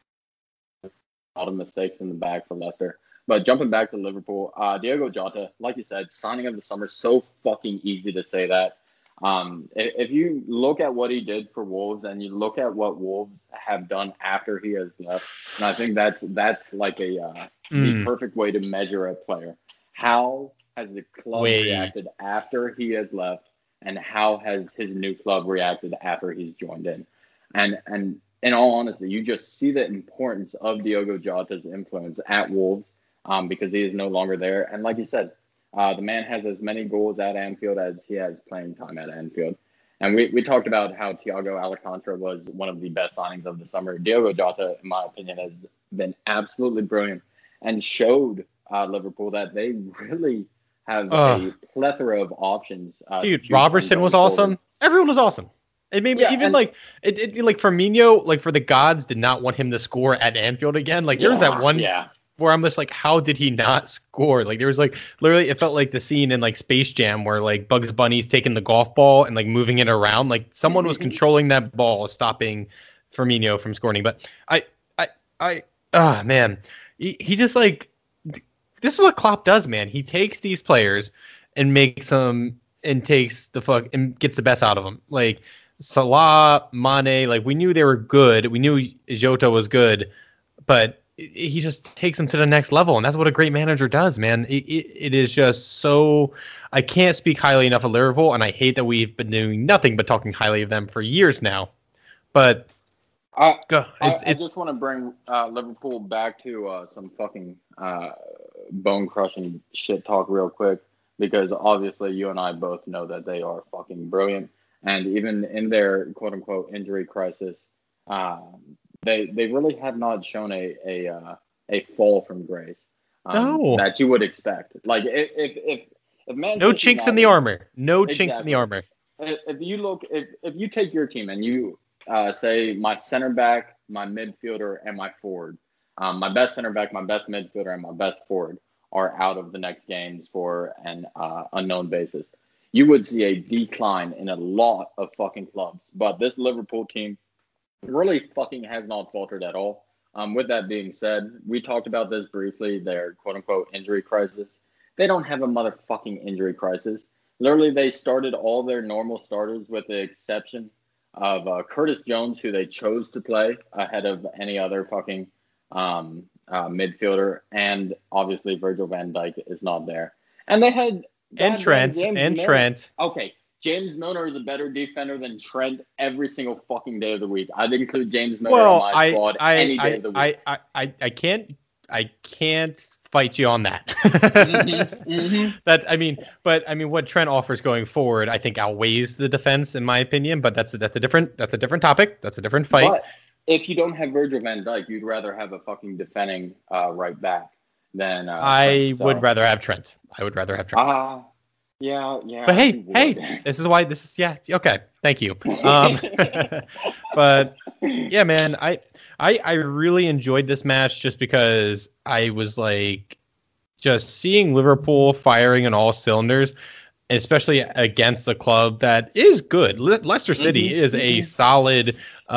a lot of mistakes in the back for Leicester. But jumping back to Liverpool, uh, Diogo Jota, like you said, signing of the summer, so fucking easy to say that. Um, if, if you look at what he did for Wolves and you look at what Wolves have done after he has left, and I think that's that's like a uh, mm. the perfect way to measure a player. How has the club Wait. reacted after he has left, and how has his new club reacted after he's joined in? And and in all honesty, you just see the importance of Diogo Jota's influence at Wolves um, because he is no longer there. And like you said, Uh, the man has as many goals at Anfield as he has playing time at Anfield. And we, we talked about how Thiago Alcantara was one of the best signings of the summer. Diogo Jota, in my opinion, has been absolutely brilliant and showed uh, Liverpool that they really have uh, a plethora of options. Uh, dude, Robertson was forward. awesome. Everyone was awesome. It made me yeah, even and, like it, it. Like Firmino, like for the gods, did not want him to score at Anfield again. Like there was yeah, that one. Yeah. Where I'm just like, how did he not score? Like there was like literally, it felt like the scene in like Space Jam where like Bugs Bunny's taking the golf ball and like moving it around. Like someone was controlling that ball, stopping Firmino from scoring. But I, I, I, ah, oh, man, he, he just like, this is what Klopp does, man. He takes these players and makes them and takes the fuck and gets the best out of them. Like Salah, Mane, like we knew they were good. We knew Jota was good, but he just takes them to the next level, and that's what a great manager does, man. It, it, it is just so – I can't speak highly enough of Liverpool, and I hate that we've been doing nothing but talking highly of them for years now. But I, go, it's, I, I it's, just want to bring uh, Liverpool back to uh, some fucking uh, bone-crushing shit talk real quick because obviously you and I both know that they are fucking brilliant, and even in their quote-unquote injury crisis um, – They they really have not shown a a uh, a fall from grace um, no. that you would expect. Like if if if, if Man no chinks in the armor, no exactly. chinks in the armor. If, if you look, if if you take your team and you uh, say my center back, my midfielder, and my forward, um, my best center back, my best midfielder, and my best forward are out of the next games for an uh, unknown basis. you would see a decline in a lot of fucking clubs. But this Liverpool team really fucking has not faltered at all. Um, with that being said, we talked about this briefly, their quote unquote injury crisis. They don't have a motherfucking injury crisis. Literally, they started all their normal starters with the exception of uh, Curtis Jones, who they chose to play ahead of any other fucking um, uh, midfielder. And obviously, Virgil van Dijk is not there. And they had. And Trent. James And Milner. Trent. Okay. James Milner is a better defender than Trent every single fucking day of the week. I'd include James Milner well, on my I, squad I, any day I, of the week. I, I, I, I can't, I can't fight you on that. mm-hmm, mm-hmm. That I mean, but I mean, what Trent offers going forward, I think outweighs the defense, in my opinion. But that's that's a different that's a different topic. That's a different fight. But if you don't have Virgil van Dijk, you'd rather have a fucking defending uh, right back than. Uh, I Trent, so. would rather have Trent. I would rather have Trent. Uh, yeah, yeah. But hey, hey, this is why this is yeah okay. Thank you. Um, but yeah, man, I I I really enjoyed this match just because I was like just seeing Liverpool firing on all cylinders, especially against a club that is good. Le- Leicester City mm-hmm, is mm-hmm. a solid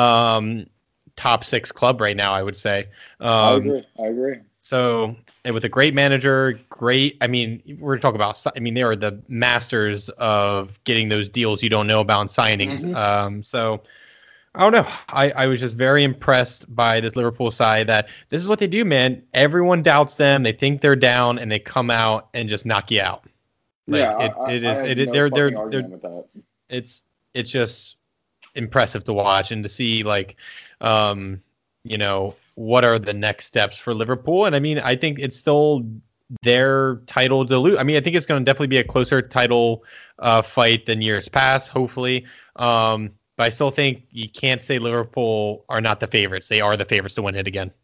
um, top six club right now, I would say. Um, I agree. I agree. So, and with a great manager, great. I mean, we're talking about. I mean, they are the masters of getting those deals you don't know about in signings. Mm-hmm. Um, so, I don't know. I, I was just very impressed by this Liverpool side. That this is what they do, man. Everyone doubts them. They think they're down, and they come out and just knock you out. Like, yeah, it, I, it is. I it is. No they're they're they're. It's it's just impressive to watch and to see, like, um, you know. What are the next steps for Liverpool? And I mean, I think it's still their title to lose. I mean, I think it's going to definitely be a closer title uh, fight than years past, hopefully. Um, but I still think you can't say Liverpool are not the favorites. They are the favorites to win it again.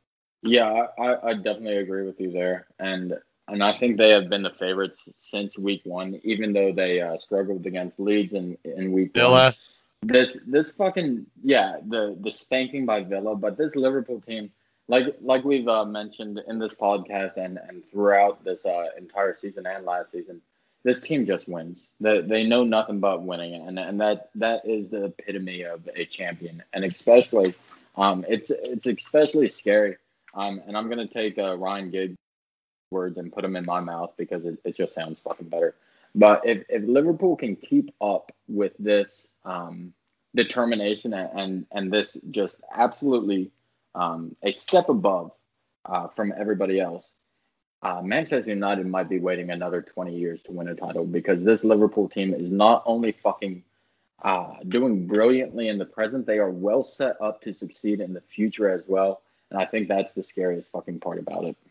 Yeah, I, I definitely agree with you there. And and I think they have been the favorites since week one, even though they uh, struggled against Leeds in, in week Villa. one. This this fucking yeah the the spanking by Villa, but this Liverpool team, like like we've uh, mentioned in this podcast and, and throughout this uh, entire season and last season, this team just wins. They they know nothing but winning, and and that that is the epitome of a champion. And especially, um, it's it's especially scary. Um, and I'm gonna take uh, Ryan Giggs' words and put them in my mouth because it, it just sounds fucking better. But if if Liverpool can keep up with this. Um, determination and, and and this just absolutely um, a step above uh, from everybody else. Uh, Manchester United might be waiting another twenty years to win a title because this Liverpool team is not only fucking uh, doing brilliantly in the present, they are well set up to succeed in the future as well. And I think that's the scariest fucking part about it.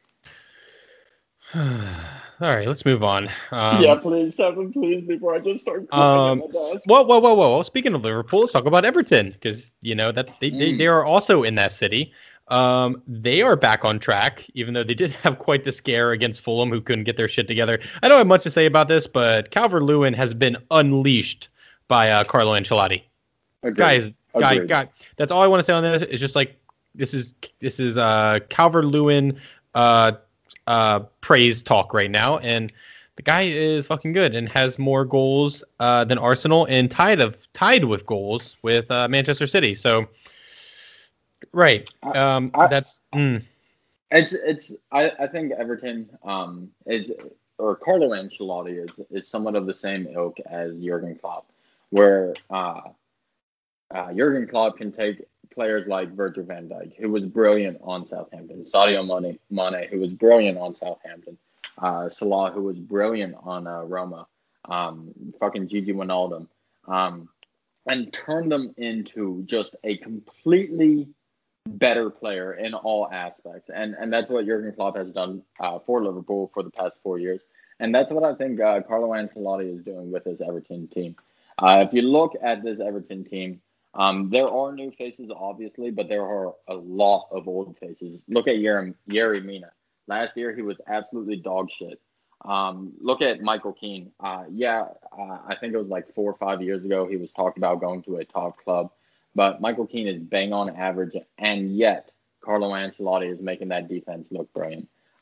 All right, let's move on. Um, yeah, please, Stefan, please, before I just start crying um, Whoa, whoa, whoa, whoa! Speaking of Liverpool, let's talk about Everton because you know that they, mm. they they are also in that city. Um, they are back on track, even though they did have quite the scare against Fulham, who couldn't get their shit together. I don't have much to say about this, but Calvert-Lewin has been unleashed by uh, Carlo Ancelotti. Agreed. Guys, guy, Agreed. guy. That's all I want to say on this. It's just like this is this is uh, Calvert-Lewin. Uh, uh praise talk right now, and the guy is fucking good and has more goals uh than Arsenal and tied of tied with goals with uh, Manchester City. So right um I, that's mm. it's it's I, I think Everton um is or Carlo Ancelotti is is somewhat of the same ilk as Jurgen Klopp, where uh, uh Jurgen Klopp can take players like Virgil van Dijk, who was brilliant on Southampton, Sadio Mane, Mane who was brilliant on Southampton, uh, Salah, who was brilliant on uh, Roma, um, fucking Gigi Wijnaldum, um, and turn them into just a completely better player in all aspects. And and that's what Jurgen Klopp has done uh, for Liverpool for the past four years. And that's what I think uh, Carlo Ancelotti is doing with his Everton team. Uh, if you look at this Everton team, Um, there are new faces, obviously, but there are a lot of old faces. Look at Yerry, Yerry Mina. Last year, he was absolutely dog shit. Um, look at Michael Keane. Uh, yeah, uh, I think it was like four or five years ago, he was talking about going to a top club. But Michael Keane is bang on average, and yet Carlo Ancelotti is making that defense look brilliant.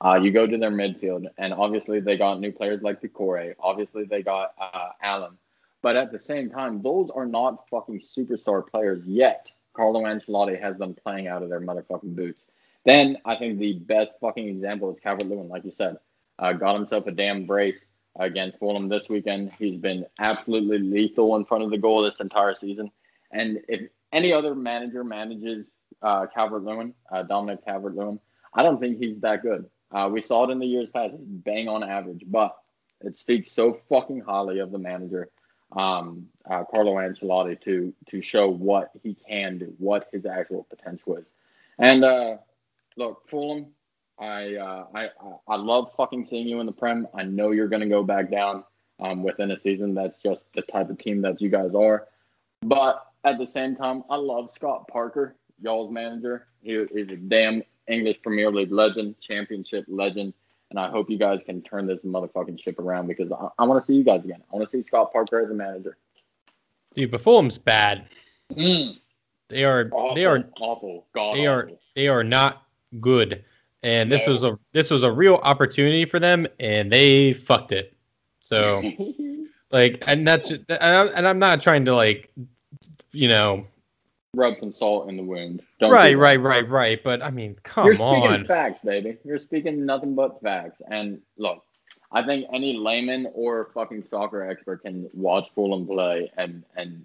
Uh, you go to their midfield, and obviously they got new players like Decore. Obviously they got uh, Allen. But at the same time, those are not fucking superstar players yet. Carlo Ancelotti has them playing out of their motherfucking boots. Then I think the best fucking example is Calvert-Lewin, like you said. Uh, got himself a damn brace against Fulham this weekend. He's been absolutely lethal in front of the goal this entire season. And if any other manager manages uh, Calvert-Lewin, uh, Dominic Calvert-Lewin, I don't think he's that good. Uh, we saw it in the years past. He's bang on average. But it speaks so fucking highly of the manager, um, uh, Carlo Ancelotti, to to show what he can do, what his actual potential is. And uh, look, Fulham, I, uh, I I love fucking seeing you in the Prem. I know you're going to go back down um, within a season. That's just the type of team that you guys are. But at the same time, I love Scott Parker, y'all's manager. He is a damn English Premier League legend, championship legend. And I hope you guys can turn this motherfucking ship around because I, I want to see you guys again. I want to see Scott Parker as a manager. Dude, but Fulham's bad. Mm. They are Awful, they are awful. God they awful. are they are not good. And this No. was a this was a real opportunity for them, and they fucked it. So, like, and that's and I'm, and I'm not trying to like, you know, rub some salt in the wound. Don't right, do right, right, right. But I mean, come You're speaking on. facts, baby. You're speaking nothing but facts. And look, I think any layman or fucking soccer expert can watch Fulham play, and and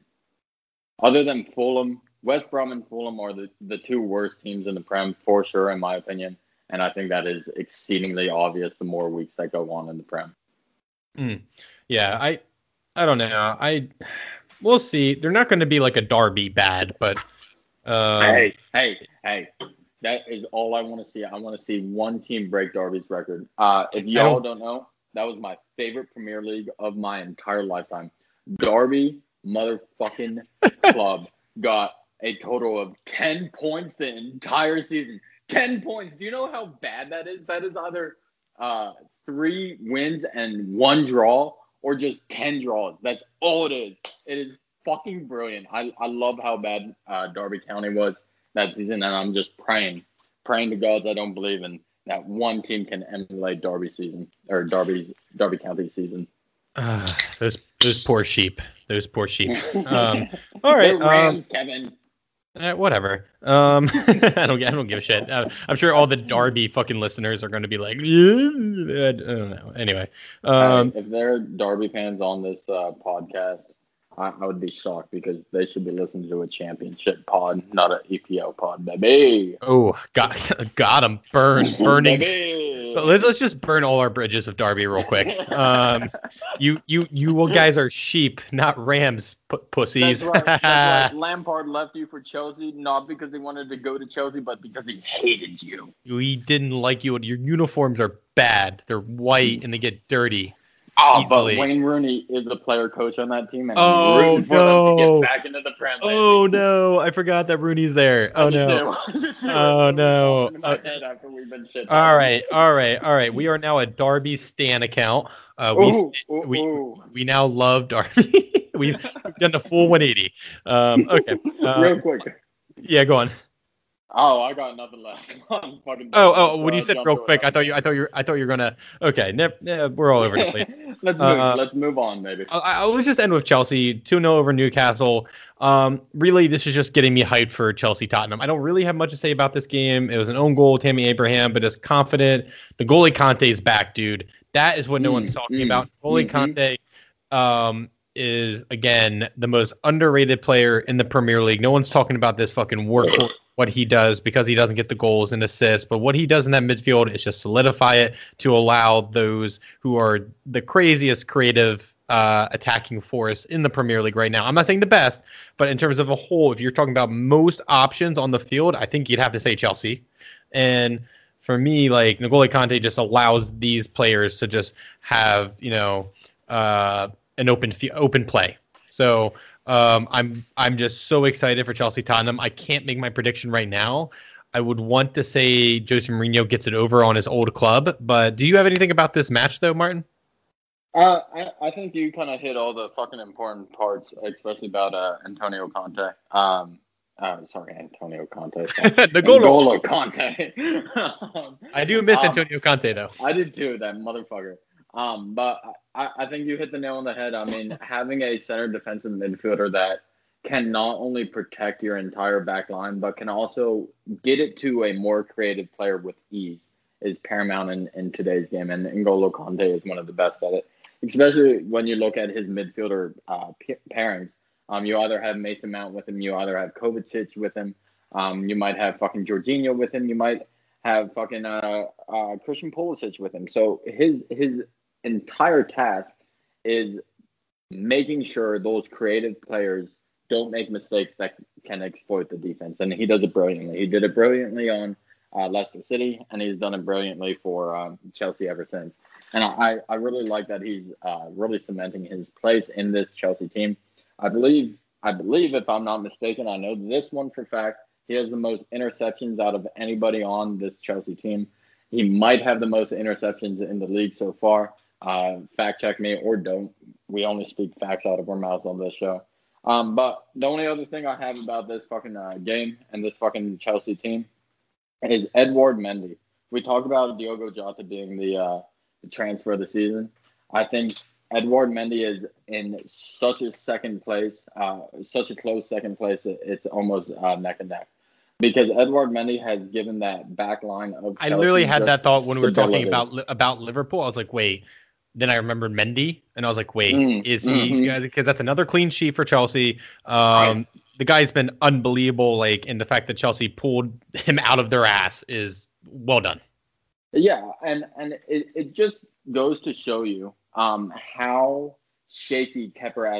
other than Fulham, West Brom and Fulham are the, the two worst teams in the Prem for sure, in my opinion. And I think that is exceedingly obvious the more weeks that go on in the Prem. Mm. Yeah, I I don't know. I we'll see. They're not going to be like a Derby bad, but um, hey, hey, hey. That is all I want to see. I want to see one team break Derby's record. Uh, if y'all don't, don't know, that was my favorite Premier League of my entire lifetime. Derby motherfucking club got a total of ten points the entire season. ten points. Do you know how bad that is? That is either uh, three wins and one draw or just ten draws. That's all it is. It is fucking brilliant. I, I love how bad uh, Derby County was that season, and I'm just praying, praying to God I don't believe in that one team can emulate Derby season or Derby Derby County season. Uh, those those poor sheep. Those poor sheep. Um, all right, They're Rams, um, Kevin. Eh, whatever. Um, I don't. I don't give a shit. Uh, I'm sure all the Derby fucking listeners are going to be like, I don't know. Anyway, um, hey, if there are Derby fans on this uh, podcast, I, I would be shocked because they should be listening to a championship pod, not an E P L pod, baby. Oh, got got him. Burn, burning. Baby. Let's let's just burn all our bridges of Derby real quick. Um, you you you guys are sheep, not Rams, p- pussies. That's right. That's right. Lampard left you for Chelsea, not because he wanted to go to Chelsea, but because he hated you. We didn't like you. Your uniforms are bad. They're white and they get dirty. Oh, easily. But Wayne Rooney is a player coach on that team, and oh, I'm rooting for no. them to get back into the Prem. Oh no! I forgot that Rooney's there. Oh no! Oh no! Uh, after we've been shit all right, all right, all right. We are now a Derby Stan account. Uh, we ooh, ooh, we ooh. we now love Derby. we've, we've done the full one eighty. Um, okay. Uh, Real quick. Yeah, go on. Oh, I got nothing left. oh, oh, when you said real quick, I thought you, I thought you, I thought you were gonna. Okay, ne- ne- we're all over the place. let's move. Uh, let's move on, maybe. I, I will just end with Chelsea two nil over Newcastle. Um, really, this is just getting me hyped for Chelsea Tottenham. I don't really have much to say about this game. It was an own goal, Tammy Abraham, but as confident. The goalie Conte is back, dude. That is what no mm, one's talking mm, about. Goalie mm-hmm. Conte um, is again the most underrated player in the Premier League. No one's talking about this fucking workhorse. What he does because he doesn't get the goals and assists, but what he does in that midfield is just solidify it to allow those who are the craziest creative uh, attacking force in the Premier League right now. I'm not saying the best, but in terms of a whole, if you're talking about most options on the field, I think you'd have to say Chelsea. And for me, like N'Golo Kante just allows these players to just have, you know, uh, an open open play. So um, I'm I'm just so excited for Chelsea Tottenham. I can't make my prediction right now. I would want to say Jose Mourinho gets it over on his old club. But do you have anything about this match, though, Martin? Uh, I, I think you kind of hit all the fucking important parts, especially about uh, Antonio Conte. Um, Uh, sorry, Antonio Conte. N'Golo Conte. um, I do miss um, Antonio Conte though. I did too, that motherfucker. Um, but I, I think you hit the nail on the head. I mean, having a center defensive midfielder that can not only protect your entire back line, but can also get it to a more creative player with ease is paramount in, in today's game. And N'Golo Conte is one of the best at it, especially when you look at his midfielder uh, pairings. Um, you either have Mason Mount with him, you either have Kovacic with him, um, you might have fucking Jorginho with him, you might have fucking uh, uh, Christian Pulisic with him. So his his entire task is making sure those creative players don't make mistakes that can exploit the defense, and he does it brilliantly. He did it brilliantly on uh, Leicester City, and he's done it brilliantly for um, Chelsea ever since. And I, I really like that he's uh, really cementing his place in this Chelsea team. I believe, I believe, if I'm not mistaken, I know this one for fact, he has the most interceptions out of anybody on this Chelsea team. He might have the most interceptions in the league so far. Uh, fact check me or don't. We only speak facts out of our mouths on this show. Um, but the only other thing I have about this fucking uh, game and this fucking Chelsea team is Edouard Mendy. We talk about Diogo Jota being the, uh, the transfer of the season. I think Edouard Mendy is in such a second place, uh, such a close second place. It's almost uh, neck and neck. Because Edouard Mendy has given that back line of Chelsea I literally had that thought when stability. we were talking about about Liverpool. I was like, wait. Then I remembered Mendy, and I was like, wait, mm, is he? Because mm-hmm. that's another clean sheet for Chelsea. Um, right. The guy's been unbelievable. Like, and the fact that Chelsea pulled him out of their ass is well done. Yeah, and and it, it just goes to show you um, how shaky Kepa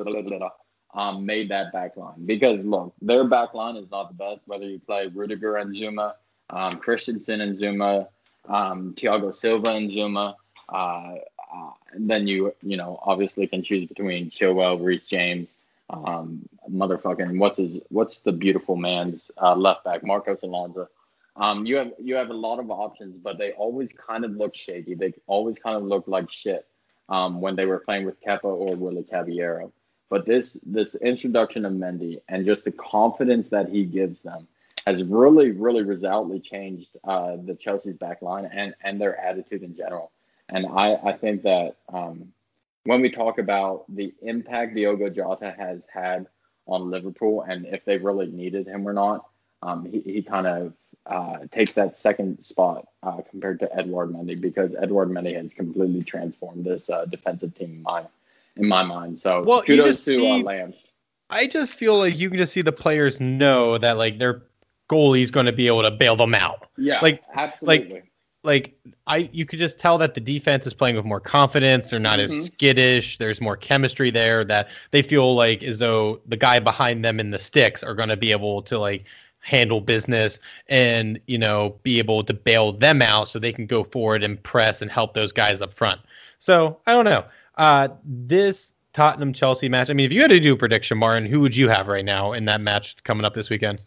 um made that back line. Because look, their back line is not the best. Whether you play Rudiger and Zuma, um, Christensen and Zuma, um, Thiago Silva and Zuma. Uh, uh, then you, you know, obviously can choose between Chilwell, Reece James, um, motherfucking what's his, what's the beautiful man's uh, left back, Marcos Alonso. Um, you have you have a lot of options, but they always kind of look shaky. They always kind of look like shit um, when they were playing with Kepa or Willy Caballero. But this this introduction of Mendy and just the confidence that he gives them has really, really resoundingly changed uh, the Chelsea's back line and, and their attitude in general. And I, I think that um, when we talk about the impact Diogo Jota has had on Liverpool and if they really needed him or not, um, he, he kind of uh, takes that second spot uh, compared to Edouard Mendy because Edouard Mendy has completely transformed this uh, defensive team in my, in my mind. So well, kudos to see, uh, Lambs. I just feel like you can just see the players know that like their goalie's going to be able to bail them out. Yeah, like absolutely. Like, Like I, you could just tell that the defense is playing with more confidence. They're not mm-hmm. as skittish. There's more chemistry there. That they feel like as though the guy behind them in the sticks are going to be able to like handle business and you know be able to bail them out so they can go forward and press and help those guys up front. So I don't know. Uh, this Tottenham Chelsea match. I mean, if you had to do a prediction, Martin, who would you have right now in that match coming up this weekend?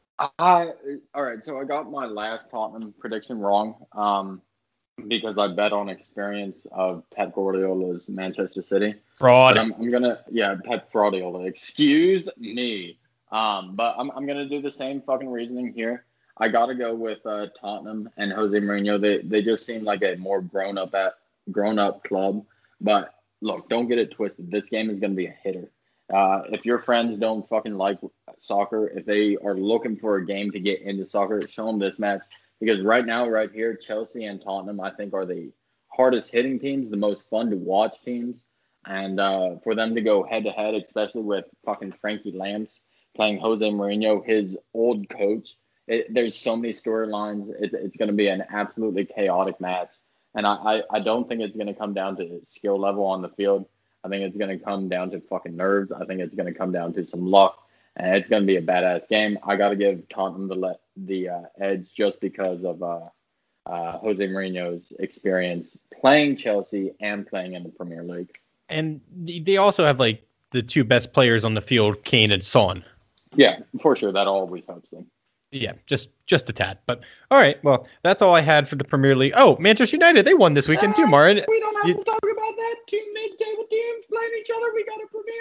I all right, so I got my last Tottenham prediction wrong um, because I bet on experience of Pep Guardiola's Manchester City. Fraud. But I'm, I'm gonna yeah, Pep Guardiola. Excuse me. Um, but I'm I'm gonna do the same fucking reasoning here. I gotta go with uh, Tottenham and Jose Mourinho. They they just seem like a more grown up at grown up club. But look, don't get it twisted. This game is gonna be a hitter. Uh, if your friends don't fucking like soccer, if they are looking for a game to get into soccer, show them this match. Because right now, right here, Chelsea and Tottenham, I think, are the hardest hitting teams, the most fun to watch teams. And uh, for them to go head to head, especially with fucking Frankie Lambs playing Jose Mourinho, his old coach, it, there's so many storylines. It, it's going to be an absolutely chaotic match. And I, I, I don't think it's going to come down to skill level on the field. I think it's going to come down to fucking nerves. I think it's going to come down to some luck. And it's going to be a badass game. I got to give Tottenham the le- the uh, edge just because of uh, uh, Jose Mourinho's experience playing Chelsea and playing in the Premier League. And they also have like the two best players on the field, Kane and Son. Yeah, for sure. That always helps them. Yeah, just just a tad. But all right, well, that's all I had for the Premier League. Oh, Manchester United, they won this weekend too, Martin. We don't have You, to talk about that. Two mid-table teams playing each other. We got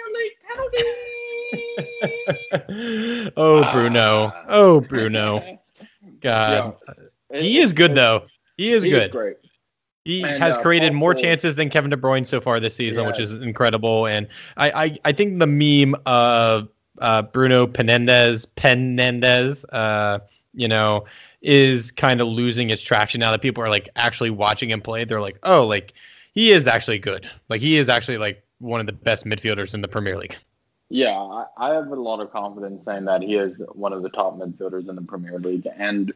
a Premier League penalty. oh, Bruno. Ah. Oh, Bruno. God. Yeah, He it, is good, it, though. He is he good. is great. He And, has uh, created Paul more Scholes- chances than Kevin De Bruyne so far this season, which Yes. is incredible. And I, I, I think the meme of uh, Bruno Penendez, Penendez, uh, you know, is kind of losing its traction now that people are like actually watching him play. They're like, oh, like he is actually good. Like he is actually like one of the best midfielders in the Premier League. Yeah, I, I have a lot of confidence saying that he is one of the top midfielders in the Premier League. And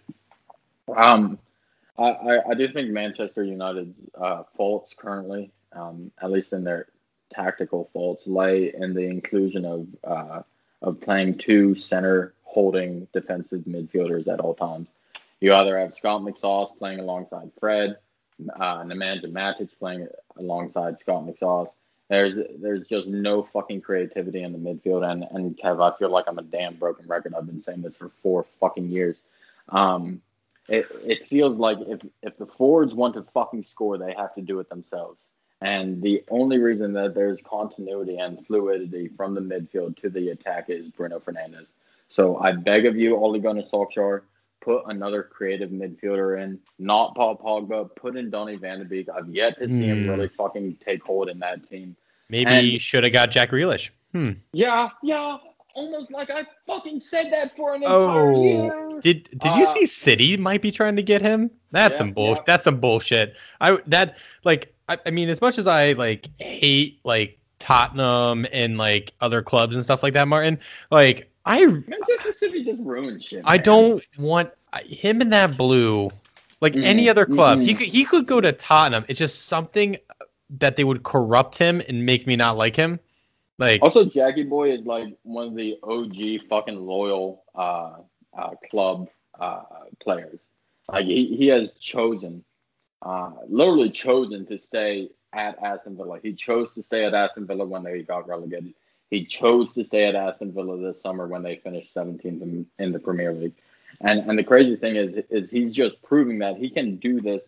um, I, I, I do think Manchester United's uh, faults currently, um, at least in their tactical faults, lay in the inclusion of uh, of playing two center holding defensive midfielders at all times. You either have Scott McSauce playing alongside Fred, uh, Nemanja Matic playing alongside Scott McSauce. There's there's just no fucking creativity in the midfield, and and Kev, I feel like I'm a damn broken record. I've been saying this for four fucking years. Um, it it feels like if if the forwards want to fucking score, they have to do it themselves. And the only reason that there's continuity and fluidity from the midfield to the attack is Bruno Fernandes. So I beg of you, Ole Gunnar Solskjaer, put another creative midfielder in, not Paul Pogba, put in Donny van de Beek. I've yet to see mm. him really fucking take hold in that team. Maybe and, should have got Jack Grealish. Hmm. Yeah, yeah. Almost like I fucking said that for an oh, entire year. Did did uh, you see City might be trying to get him? That's yeah, some bullshit. Yeah. That's some bullshit. I that like I, I mean, as much as I like hate like Tottenham and like other clubs and stuff like that, Martin, like I Manchester City just ruined shit. I man. don't want him in that blue, like mm, any other club. Mm-mm. He could he could go to Tottenham. It's just something that they would corrupt him and make me not like him. Like also, Jackie Boy is like one of the O G fucking loyal uh, uh, club uh, players. Like he, he has chosen, uh, literally chosen to stay at Aston Villa. He chose to stay at Aston Villa when they got relegated. He chose to stay at Aston Villa this summer when they finished seventeenth in, in the Premier League. And and the crazy thing is, is he's just proving that he can do this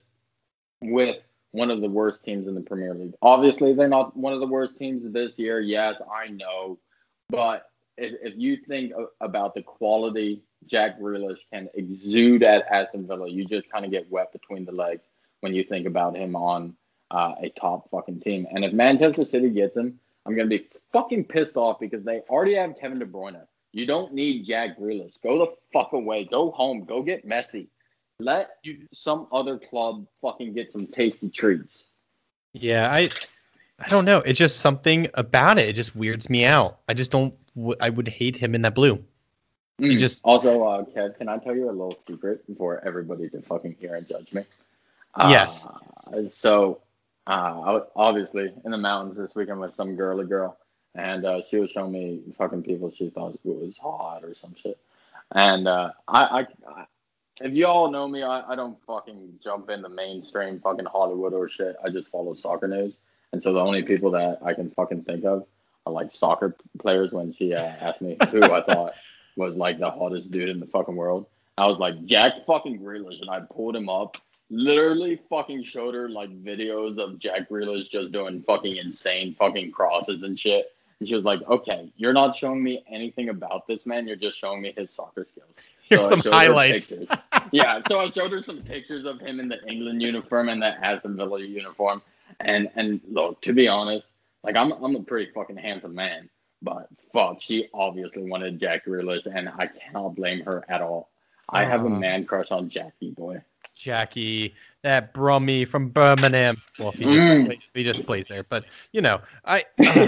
with one of the worst teams in the Premier League. Obviously, they're not one of the worst teams this year. Yes, I know. But if, if you think about the quality Jack Grealish can exude at Aston Villa, you just kind of get wet between the legs when you think about him on uh, a top fucking team. And if Manchester City gets him, I'm going to be fucking pissed off because they already have Kevin De Bruyne. You don't need Jack Grealish. Go the fuck away. Go home. Go get Messi. Let you, some other club fucking get some tasty treats. Yeah, I I don't know. It's just something about it. It just weirds me out. I just don't – I would hate him in that blue. Mm. Just Also, uh, Kev, can I tell you a little secret for everybody to fucking hear and judge me? Yes. Uh, so, uh, I was obviously in the mountains this weekend with some girly girl, and uh, she was showing me fucking people she thought was hot or some shit. And uh, I, I, I if you all know me, I, I don't fucking jump into mainstream fucking Hollywood or shit. I just follow soccer news. And so the only people that I can fucking think of are like soccer players when she uh, asked me who I thought was like the hottest dude in the fucking world. I was like, Jack fucking Grealish. And I pulled him up, literally fucking showed her like videos of Jack Grealish just doing fucking insane fucking crosses and shit. And she was like, okay, you're not showing me anything about this man. You're just showing me his soccer skills. Here's so some highlights. Yeah, so I showed her some pictures of him in the England uniform and the Aston Villa uniform. And and look, to be honest, like I'm I'm a pretty fucking handsome man. But fuck, she obviously wanted Jack Grealish, and I cannot blame her at all. I have a man crush on Jackie Boy. Jackie, that Brummy from Birmingham. Well, if he just, mm. plays, if he just plays there. But, you know, I... Uh,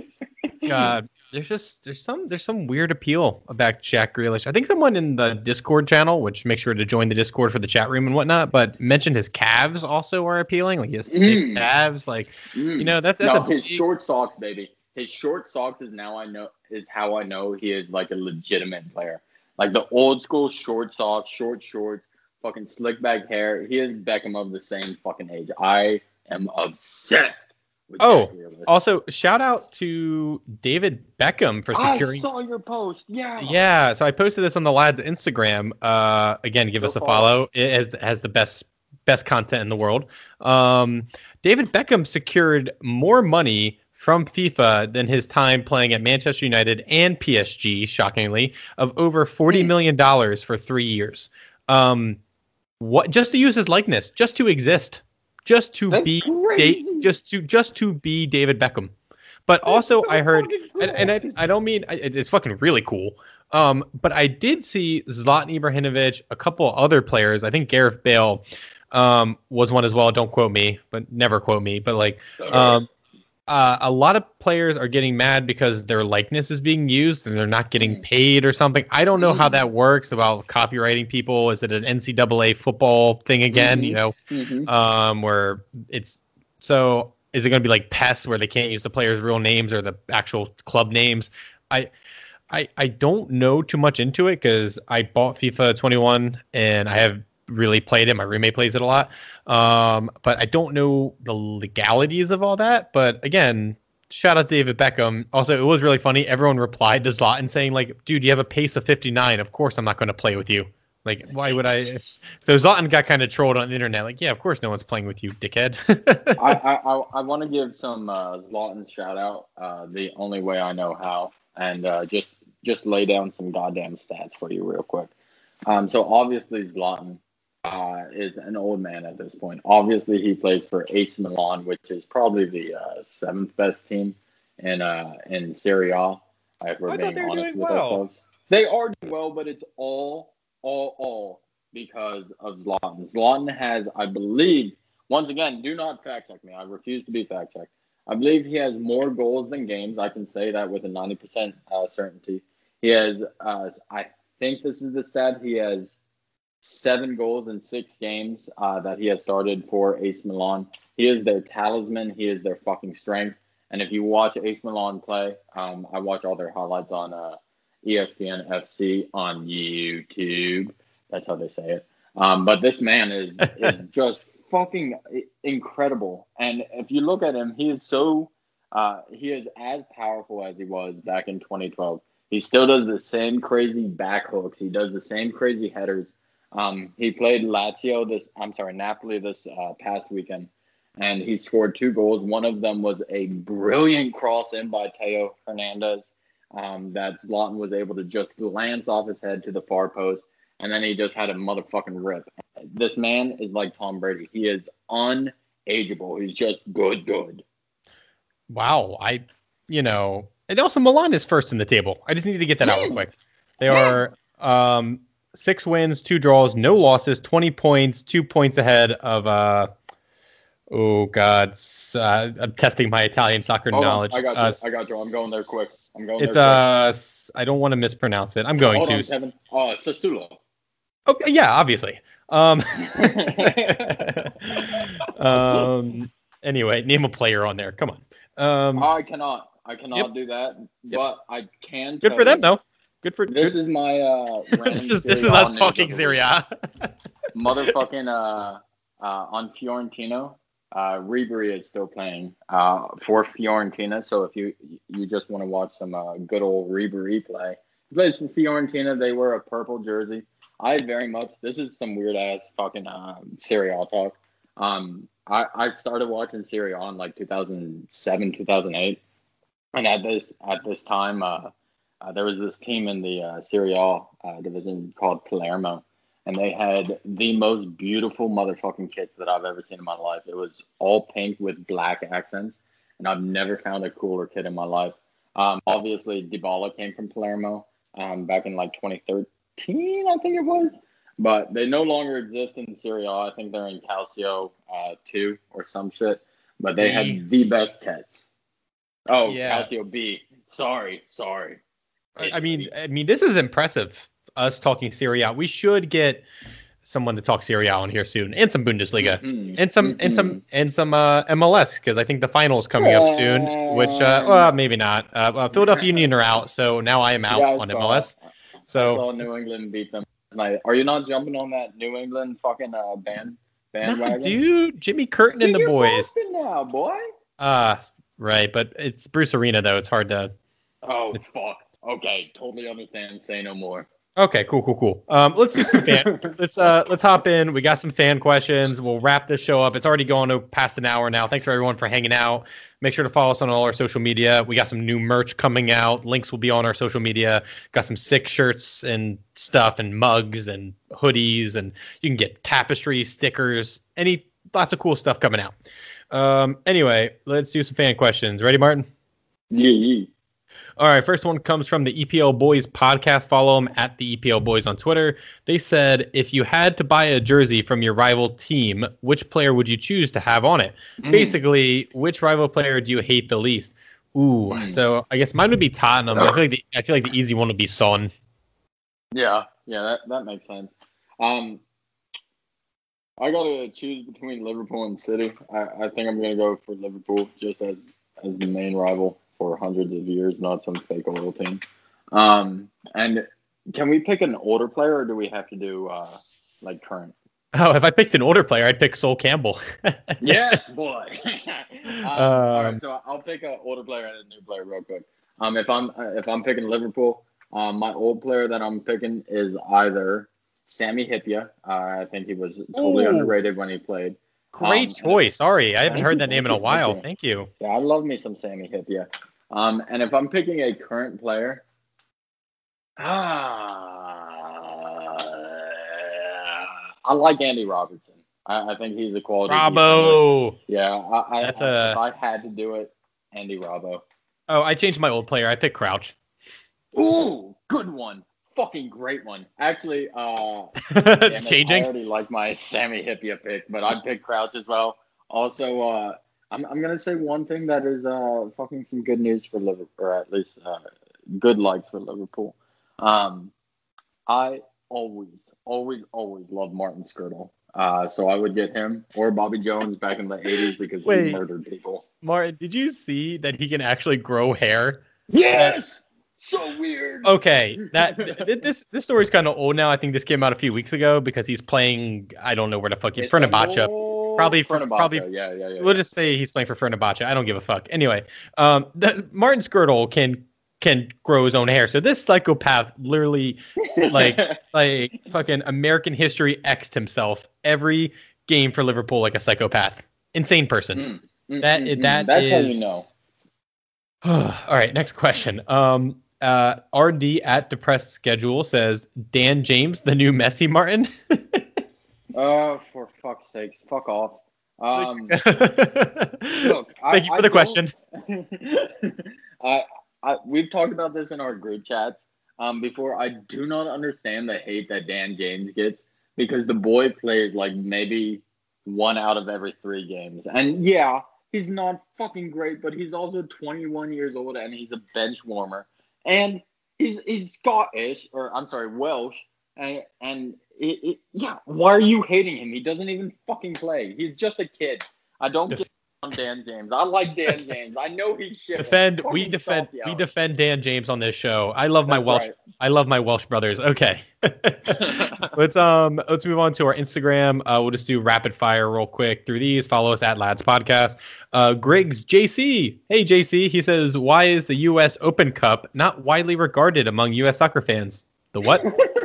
God, there's just there's some there's some weird appeal about Jack Grealish. I think someone in the Discord channel, which make sure to join the Discord for the chat room and whatnot, but mentioned his calves also are appealing. Like his mm. calves, like mm. you know that's, that's no, a, his short socks, baby. His short socks is now I know is how I know he is like a legitimate player. Like the old school short socks, short shorts, fucking slick back hair. He is Beckham of the same fucking age. I am obsessed Oh, also shout out to David Beckham for securing. I saw your post. Yeah. Yeah. So I posted this on the lads Instagram. Uh, again, give Go us a follow. follow. It has has the best best content in the world. Um, David Beckham secured more money from FIFA than his time playing at Manchester United and P S G, shockingly, of over forty million dollars for three years. Um, what just to use his likeness, just to exist, just to That's be, crazy. da- just to just to be David Beckham. But That's also, so I heard, cool. and, and I, I don't mean it's fucking really cool. Um, but I did see Zlatan Ibrahimovic, a couple other players. I think Gareth Bale um, was one as well. Don't quote me, but never quote me. But like, um, uh, a lot of players are getting mad because their likeness is being used and they're not getting paid or something. I don't know how that works about copywriting people. Is it an N C double A football thing again? Mm-hmm. You know, mm-hmm. um, where it's so. Is it going to be like P E S where they can't use the players' real names or the actual club names? I, I, I don't know too much into it because I bought FIFA twenty-one and I have really played it. My roommate plays it a lot. Um, but I don't know the legalities of all that. But again, shout out to David Beckham. Also, it was really funny. Everyone replied to Zlatan saying like, dude, you have a pace of fifty-nine. Of course I'm not going to play with you. Like, why would I? So Zlatan got kind of trolled on the internet. Like, yeah, of course no one's playing with you, dickhead. I, I, I, I want to give some uh, Zlatan shout out uh, the only way I know how. And uh, just just lay down some goddamn stats for you real quick. Um, so obviously Zlatan uh, is an old man at this point. Obviously he plays for A C Milan, which is probably the uh, seventh best team in uh, in Serie A. If we're I being thought they were honest doing with well. ourselves, they are doing well, but it's all all all because of Zlatan. Zlatan has, I believe, once again, do not fact check me. I refuse to be fact checked. I believe he has more goals than games. I can say that with a ninety percent uh, certainty. He has, uh, I think this is the stat, he has seven goals in six games uh, that he has started for A C Milan. He is their talisman. He is their fucking strength. And if you watch A C Milan play, um, I watch all their highlights on uh, E S P N F C on YouTube. That's how they say it. Um, but this man is is just fucking incredible. And if you look at him, he is so uh, he is as powerful as he was back in twenty twelve. He still does the same crazy back hooks. He does the same crazy headers. Um, he played Lazio this. I'm sorry, Napoli this uh, past weekend, and he scored two goals. One of them was a brilliant cross in by Teo Hernandez um, that Zlatan was able to just glance off his head to the far post, and then he just had a motherfucking rip. This man is like Tom Brady. He is unageable. He's just good, good. Wow, I, you know, and also Milan is first in the table. I just need to get that out real quick. They are um, six wins, two draws, no losses, twenty points, two points ahead of. Uh, oh God, uh, I'm testing my Italian soccer Hold knowledge. On. I got uh, you. I got you. I'm going there quick. I'm going. It's there uh, quick. I don't want to mispronounce it. I'm going Hold to. On, Kevin. Oh, it's Sassuolo. Okay, yeah, obviously. Um, um. Anyway, name a player on there. Come on. Um, I cannot. I cannot yep. do that. Yep. But I can. Good tell for them, you, though. Good for this good. is my uh. this is this is us talking Serie A. Motherfucking uh, uh on Fiorentino. Uh, Ribery is still playing uh for Fiorentina. So if you you just want to watch some uh, good old Ribery play, he plays for Fiorentina. They wear a purple jersey. I very much. This is some weird ass fucking um, Serie A talk. Um, I I started watching Serie A in like two thousand seven, two thousand eight, and at this at this time, uh, uh, there was this team in the uh, Serie A uh, division called Palermo, and they had the most beautiful motherfucking kits that I've ever seen in my life. It was all pink with black accents, and I've never found a cooler kit in my life. Um, obviously, Dybala came from Palermo um, back in like twenty thirteen, I think it was. But they no longer exist in Serie A. I think they're in Calcio uh, two or some shit. But they B. have the best kits. Oh, yeah. Calcio B. Sorry, sorry. I, I mean, I mean, this is impressive. Us talking Serie A. We should get someone to talk Serie A on here soon, and some Bundesliga, mm-hmm. and some mm-hmm. and some and some uh, M L S because I think the final is coming up soon. Which, uh, well, maybe not. Uh, well, Philadelphia Union are out, so now I am out yeah, I on saw, M L S. So I saw New England beat them. Like, are you not jumping on that New England fucking uh, band bandwagon? Nah, dude, Jimmy Curtin and the boys. Now, boy. Uh, right, but it's Bruce Arena though. It's hard to. Oh fuck. Okay, totally understand. Say no more. Okay, cool, cool, cool. Um, let's do some fan. let's uh, let's hop in. We got some fan questions. We'll wrap this show up. It's already going past an hour now. Thanks for everyone for hanging out. Make sure to follow us on all our social media. We got some new merch coming out. Links will be on our social media. Got some sick shirts and stuff, and mugs and hoodies, and you can get tapestries, stickers, any lots of cool stuff coming out. Um, anyway, let's do some fan questions. Ready, Martin? Yeah, yeah. All right, first one comes from the E P L Boys podcast. Follow them at the E P L Boys on Twitter. They said, if you had to buy a jersey from your rival team, which player would you choose to have on it? Mm. Basically, which rival player do you hate the least? Ooh, mm. so I guess mine would be Tottenham. I feel like the, I feel like the easy one would be Son. Yeah, yeah, that, that makes sense. Um, I got to choose between Liverpool and City. I, I think I'm going to go for Liverpool just as, as the main rival for hundreds of years, not some fake oil team. Um, and can we pick an older player, or do we have to do uh, like current? Oh, if I picked an older player, I'd pick Sol Campbell. Yes, boy. um, um, all right, so I'll pick an older player and a new player real quick. Um, if I'm if I'm picking Liverpool, um, my old player that I'm picking is either Sami Hyypiä. Uh, I think he was totally Ooh. underrated when he played. Great um, choice. Sorry, I haven't heard you, that name in a while. Thank you. Thank you. Yeah, I love me some Sami Hyypiä. Um, and if I'm picking a current player, ah, I like Andy Robertson. I, I think he's a quality. Bravo. Yeah, I, That's I, a... if I had to do it, Andy Robbo. Oh, I changed my old player. I picked Crouch. Ooh, good one. Fucking great one. Actually, uh, changing. I already like my Sami Hyypiä pick, but I'd pick Crouch as well. Also, uh, I'm I'm gonna say one thing that is uh fucking some good news for Liverpool, or at least uh, good likes for Liverpool. Um, I always, always, always love Martin Skirtle. Uh, so I would get him or Bobby Jones back in the eighties because Wait, he murdered people. Martin, did you see that he can actually grow hair? Yes. So weird. Okay, that th- this this story's kind of old now. I think this came out a few weeks ago because he's playing. I don't know where the fuck he's Fenerbahce. Probably for Fenerbahce. probably. Yeah, yeah, yeah. We'll yeah. just say he's playing for Fenerbahce. I don't give a fuck. Anyway, um, the, Martin Skirtle can can grow his own hair. So this psychopath literally, like like fucking American history X'd himself every game for Liverpool like a psychopath. Insane person. Mm, mm, that mm, that that's is. how you know. All right, next question. Um. Uh, R D at Depressed Schedule says, Dan James, the new Messi, Martin? Oh, uh, for fuck's sakes. Fuck off. Um, look, Thank I, you for I the question. I, I, we've talked about this in our group chats um, before. I do not understand the hate that Dan James gets because the boy plays like maybe one out of every three games. And yeah, he's not fucking great, but he's also twenty-one years old and he's a bench warmer. And he's he's Scottish, or I'm sorry, Welsh, and and it, it, yeah, why are you hating him? He doesn't even fucking play. He's just a kid. I don't get on Dan James. I like Dan James. I know he's shit. Defend. We defend. We defend Dan James on this show. I love my That's Welsh. Right. I love my Welsh brothers. Okay. let's um let's move on to our Instagram. Uh, we'll just do rapid fire real quick through these. Follow us at Lads Podcast. Uh, Griggs J C. Hey J C. He says, why is the U S Open Cup not widely regarded among U S soccer fans? The what?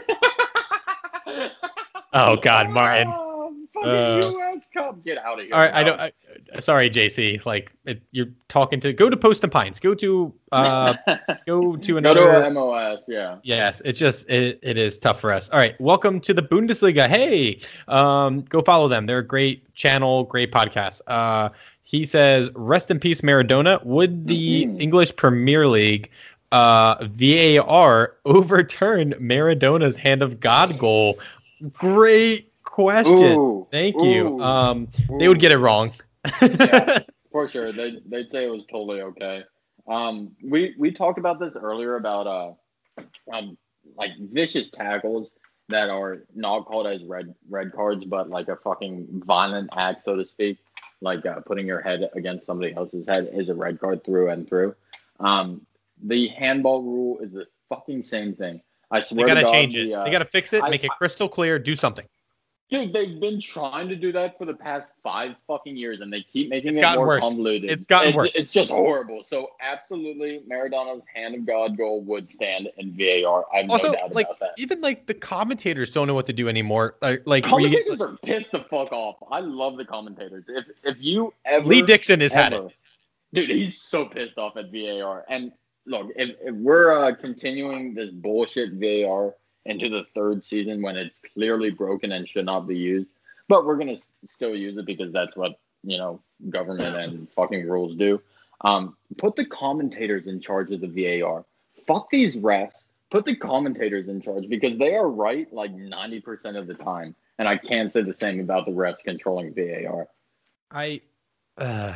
Oh God, Martin. Oh, fucking uh, U S Cup. Get out of here. All right, I don't. I, sorry, J C. Like it, you're talking to. Go to Post and Pines. Go to. Uh, go to another. Go to M O S. Yeah. Yes, it's just it. It is tough for us. All right, welcome to the Bundesliga. Hey, um, go follow them. They're a great channel, great podcast. Uh, he says, "Rest in peace, Maradona." Would the mm-hmm. English Premier League uh, V A R overturn Maradona's hand of God goal? Great question. Ooh, Thank ooh, you. Um, ooh. They would get it wrong. Yeah, for sure. They they'd say it was totally okay. Um, we we talked about this earlier about uh, um, like vicious tackles that are not called as red red cards, but like a fucking violent act, so to speak. Like uh, putting your head against somebody else's head is a red card through and through. Um, the handball rule is the fucking same thing. I swear they gotta to God, change the, it. uh, they gotta fix it, I, make it crystal clear, do something. Dude, they've been trying to do that for the past five fucking years, and they keep making It's it gotten more worse. convoluted. It's gotten it, worse. It's just horrible. So, absolutely, Maradona's hand of God goal would stand in V A R. I have Also, no doubt like about that. even like the commentators don't know what to do anymore. Like, like Commentators get, are pissed the fuck off. I love the commentators. If if you ever Lee Dixon has ever, had it. Dude, he's so pissed off at V A R. And look, if, if we're uh, continuing this bullshit V A R into the third season when it's clearly broken and should not be used, but we're going to s- still use it because that's what, you know, government and fucking rules do. Um, put the commentators in charge of the V A R. Fuck these refs. Put the commentators in charge because they are right like ninety percent of the time. And I can't say the same about the refs controlling V A R. I, uh,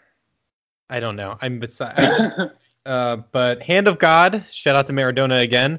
I don't know. I'm beside. uh, but Hand of God. Shout out to Maradona again.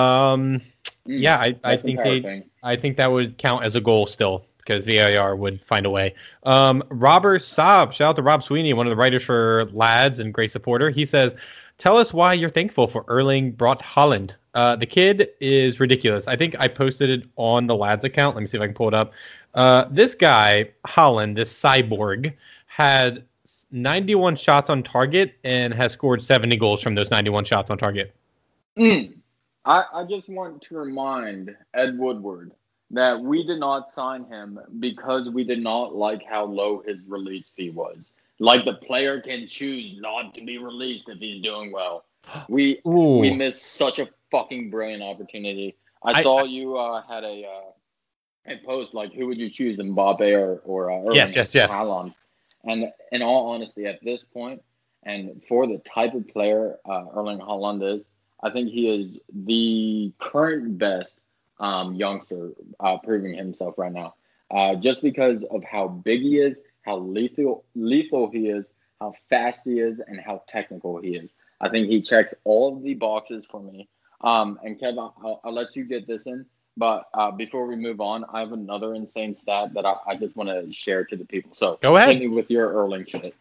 Um, mm, yeah, I, I think they. Thing. I think that would count as a goal still because V A R would find a way. Um, Robert Saab. Shout out to Rob Sweeney, one of the writers for Lads and great supporter. He says, "Tell us why you're thankful for Erling Braut Haaland. Uh, the kid is ridiculous. I think I posted it on the Lads account. Let me see if I can pull it up. Uh, this guy Haaland, this cyborg, had ninety-one shots on target and has scored seventy goals from those ninety-one shots on target." Mm. I, I just want to remind Ed Woodward that we did not sign him because we did not like how low his release fee was. Like the player can choose not to be released if he's doing well. We Ooh. we missed such a fucking brilliant opportunity. I, I saw I, you uh, had a uh, a post like, who would you choose, Mbappe or or uh, Erling yes, yes, yes. Haaland? And in all honesty, at this point, and for the type of player uh, Erling Haaland is, I think he is the current best um, youngster uh, proving himself right now. Uh, just because of how big he is, how lethal lethal he is, how fast he is, and how technical he is. I think he checks all of the boxes for me. Um, and Kev, I'll, I'll let you get this in. But uh, before we move on, I have another insane stat that I, I just want to share to the people. So go ahead. Hit me with your Erling shit.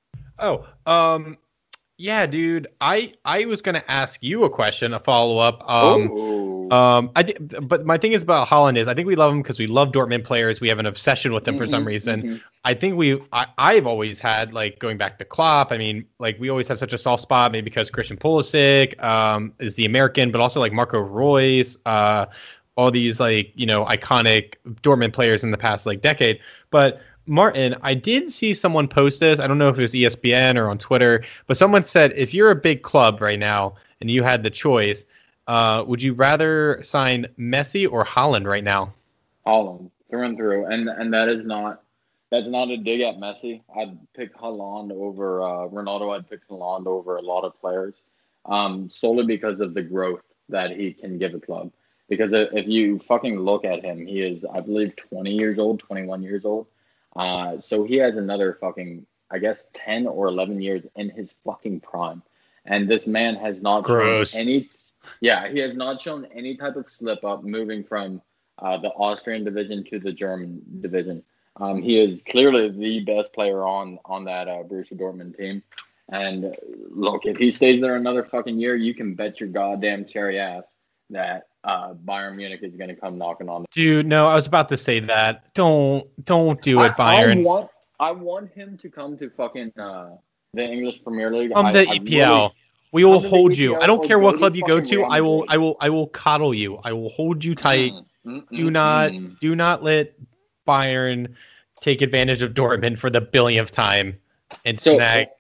Oh, um, yeah, dude. I I was gonna ask you a question, a follow up. Um, Ooh. um, I th- but my thing is about Haaland is I think we love him because we love Dortmund players. We have an obsession with them mm-hmm, for some reason. Mm-hmm. I think we I, I've always had, like, going back to Klopp. I mean, like, we always have such a soft spot, maybe because Christian Pulisic um is the American, but also like Marco Reus, uh, all these, like, you know, iconic Dortmund players in the past like decade, but. Martin, I did see someone post this. I don't know if it was E S P N or on Twitter, but someone said, if you're a big club right now and you had the choice, uh, would you rather sign Messi or Haaland right now? Haaland, through and through. And and that is not that's not a dig at Messi. I'd pick Haaland over uh, Ronaldo. I'd pick Haaland over a lot of players, um, solely because of the growth that he can give a club. Because if you fucking look at him, he is, I believe, twenty years old, twenty-one years old. Uh, so he has another fucking, I guess, ten or eleven years in his fucking prime. And this man has not Gross. shown any, yeah, he has not shown any type of slip up moving from uh, the Austrian division to the German division. Um, he is clearly the best player on, on that uh, Borussia Dortmund team. And look, if he stays there another fucking year, you can bet your goddamn cherry ass that uh, Bayern Munich is going to come knocking on. Dude, no, I was about to say that. Don't don't do it, I, Bayern. I want I want him to come to fucking uh, the English Premier League. From the I, E P L. I really, we will hold you. I don't care what club you go to. Real I will I will I will coddle you. I will hold you tight. Mm, mm, do mm, not mm. do not let Bayern take advantage of Dortmund for the billionth time and so, snag.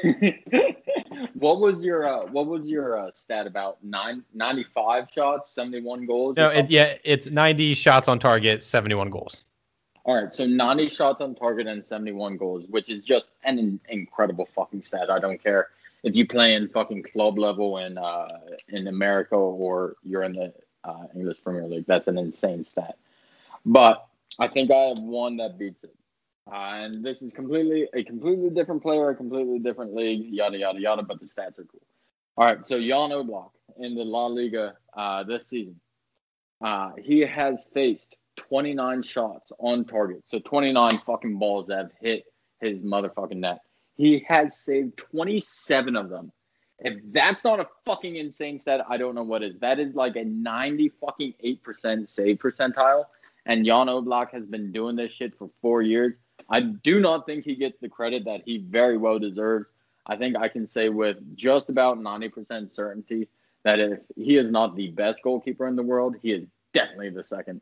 What was your uh, what was your uh, stat about nine, ninety-five shots, seventy-one goals? No, it, yeah, it's ninety shots on target, seventy-one goals. All right, so ninety shots on target and seventy-one goals, which is just an in- incredible fucking stat. I don't care if you play in fucking club level in uh, in America or you're in the uh, English Premier League. That's an insane stat. But I think I have one that beats it. Uh, and this is completely a completely different player, a completely different league, yada, yada, yada, but the stats are cool. All right, so Jan Oblak in the La Liga uh, this season, uh, he has faced twenty-nine shots on target. So twenty-nine fucking balls that have hit his motherfucking net. He has saved twenty-seven of them. If that's not a fucking insane stat, I don't know what is. That is like a ninety fucking eight percent save percentile. and Jan Oblak has been doing this shit for four years. I do not think he gets the credit that he very well deserves. I think I can say with just about ninety percent certainty that if he is not the best goalkeeper in the world, he is definitely the second.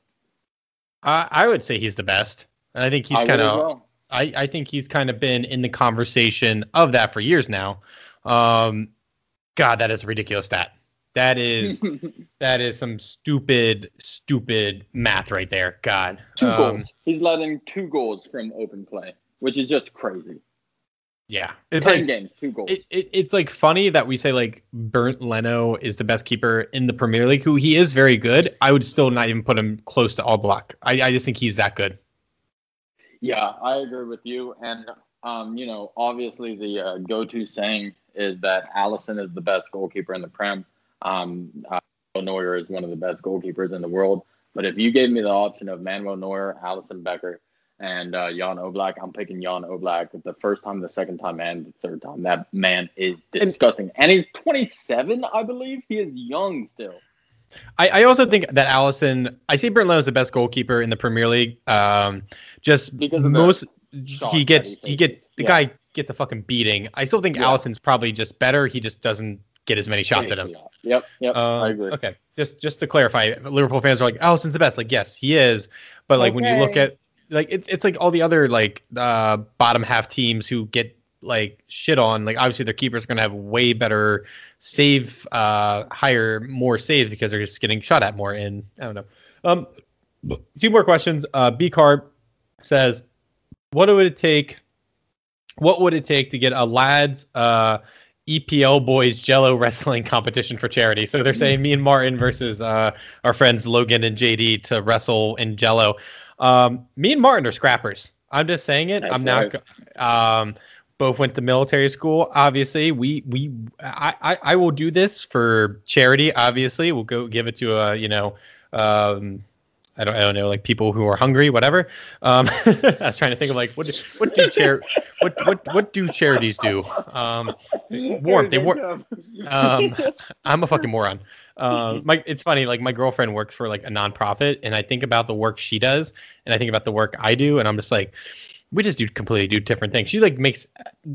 Uh, I would say he's the best. And I think he's kind of, well. I, I think he's kind of been in the conversation of that for years now. Um, God, that is a ridiculous stat. That is, that is some stupid, stupid math right there. God. Two um, goals. He's letting two goals from open play, which is just crazy. Yeah, it's Ten like games, two goals. It, it, it's like funny that we say like Bernd Leno is the best keeper in the Premier League, who he is very good. I would still not even put him close to Oblak. I, I just think he's that good. Yeah, I agree with you. And, um, you know, obviously the uh, go-to saying is that Alisson is the best goalkeeper in the Prem. Um, uh, Neuer is one of the best goalkeepers in the world. But if you gave me the option of Manuel Neuer, Alisson Becker, and uh, Jan Oblak, I'm picking Jan Oblak the first time, the second time, and the third time. That man is disgusting. And, and he's twenty-seven, I believe. He is young still. I, I also think that Alisson, I say Bernd Leno is the best goalkeeper in the Premier League. Um, just because most he gets, he, he gets the yeah. guy gets a fucking beating. I still think yeah. Alisson's probably just better. He just doesn't get as many shots at him. Yep, yep, um, I agree. Okay, just just to clarify, Liverpool fans are like, Alisson's the best. Like, yes, he is. But like okay. when you look at like it, it's like all the other like uh, bottom half teams who get like shit on, like obviously their keepers are going to have way better save, uh, higher, more saves because they're just getting shot at more. And I don't know. Um, two more questions. Uh, B Carb says, what would it take? What would it take to get a lads uh, E P L boys Jello wrestling competition for charity? So they're saying me and Martin versus uh, our friends Logan and J D to wrestle in Jello. Um, me and Martin are scrappers. I'm just saying it. That's I'm not. Right. Um, both went to military school. Obviously, we we I, I I will do this for charity. Obviously, we'll go give it to a you know. Um, I don't I don't know like people who are hungry, whatever. Um, I was trying to think of like what do, what do char- what what what do charities do? Um, warmth. They warm. Um, I'm a fucking moron. Uh, my it's funny. Like my girlfriend works for like a nonprofit, and I think about the work she does, and I think about the work I do, and I'm just like, we just do completely do different things. She like makes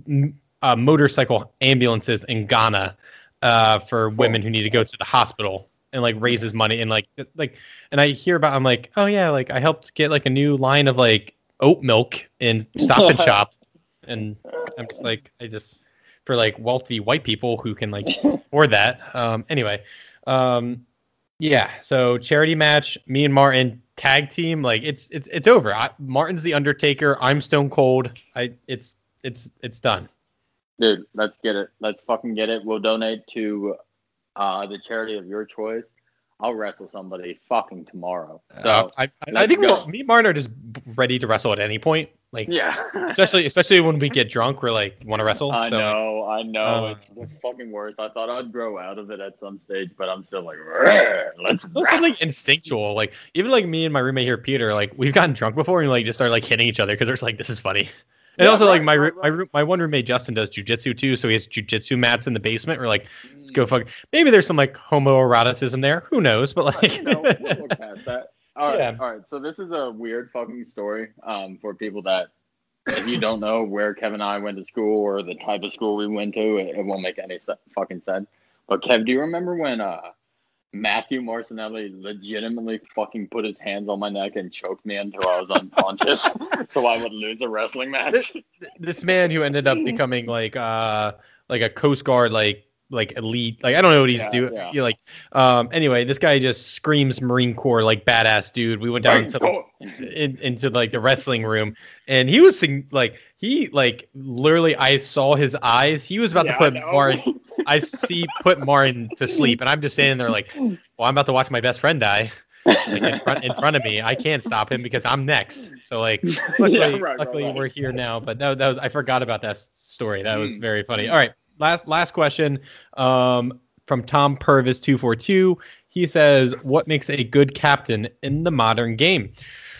uh, motorcycle ambulances in Ghana uh, for women who need to go to the hospital, and like raises money and like like. And I hear about, I'm like, oh yeah, like I helped get like a new line of like oat milk in Stop and Shop, and I'm just like, I just for like wealthy white people who can like afford that. Um, anyway. Um, yeah, so charity match, me and Martin tag team, like it's it's it's over. I, Martin's the Undertaker. I'm Stone Cold. I it's it's it's done. Dude, let's get it. Let's fucking get it. We'll donate to uh, the charity of your choice. I'll wrestle somebody fucking tomorrow. So uh, I I think we'll, me and Martin are just ready to wrestle at any point. Like yeah, especially especially when we get drunk, we're like want to wrestle. I so, know, like, I know. Uh, it's the fucking worst. I thought I'd grow out of it at some stage, but I'm still like, let's. It's something instinctual. Like even like me and my roommate here, Peter, like we've gotten drunk before and like just started like hitting each other because it's like this is funny. And yeah, also, right, like my right, right. my my one roommate Justin does jujitsu too, so he has jujitsu mats in the basement. We're like, let's go fuck. Maybe there's some like homoeroticism there. Who knows? But like, you know, we'll look past that. All right, yeah. all right. So this is a weird fucking story um, for people that, if you don't know where Kev and I went to school or the type of school we went to, it, it won't make any se- fucking sense. But Kev, do you remember when uh, Matthew Marcinelli legitimately fucking put his hands on my neck and choked me until I was unconscious so I would lose a wrestling match? This, this man who ended up becoming like uh like a Coast Guard like like elite, like I don't know what he's yeah, doing. Yeah. Like um anyway, this guy just screams Marine Corps like badass dude. We went down into the, in, into like the wrestling room and he was like he like literally I saw his eyes. He was about yeah, to put Martin I see put Martin to sleep and I'm just standing there like, well, I'm about to watch my best friend die. Like in front in front of me. I can't stop him because I'm next. So like luckily, yeah, right, luckily right, right. we're here now. But that, that was I forgot about that story. That was very funny. All right. Last last question um, from Tom Purvis two four two. He says, "What makes a good captain in the modern game?"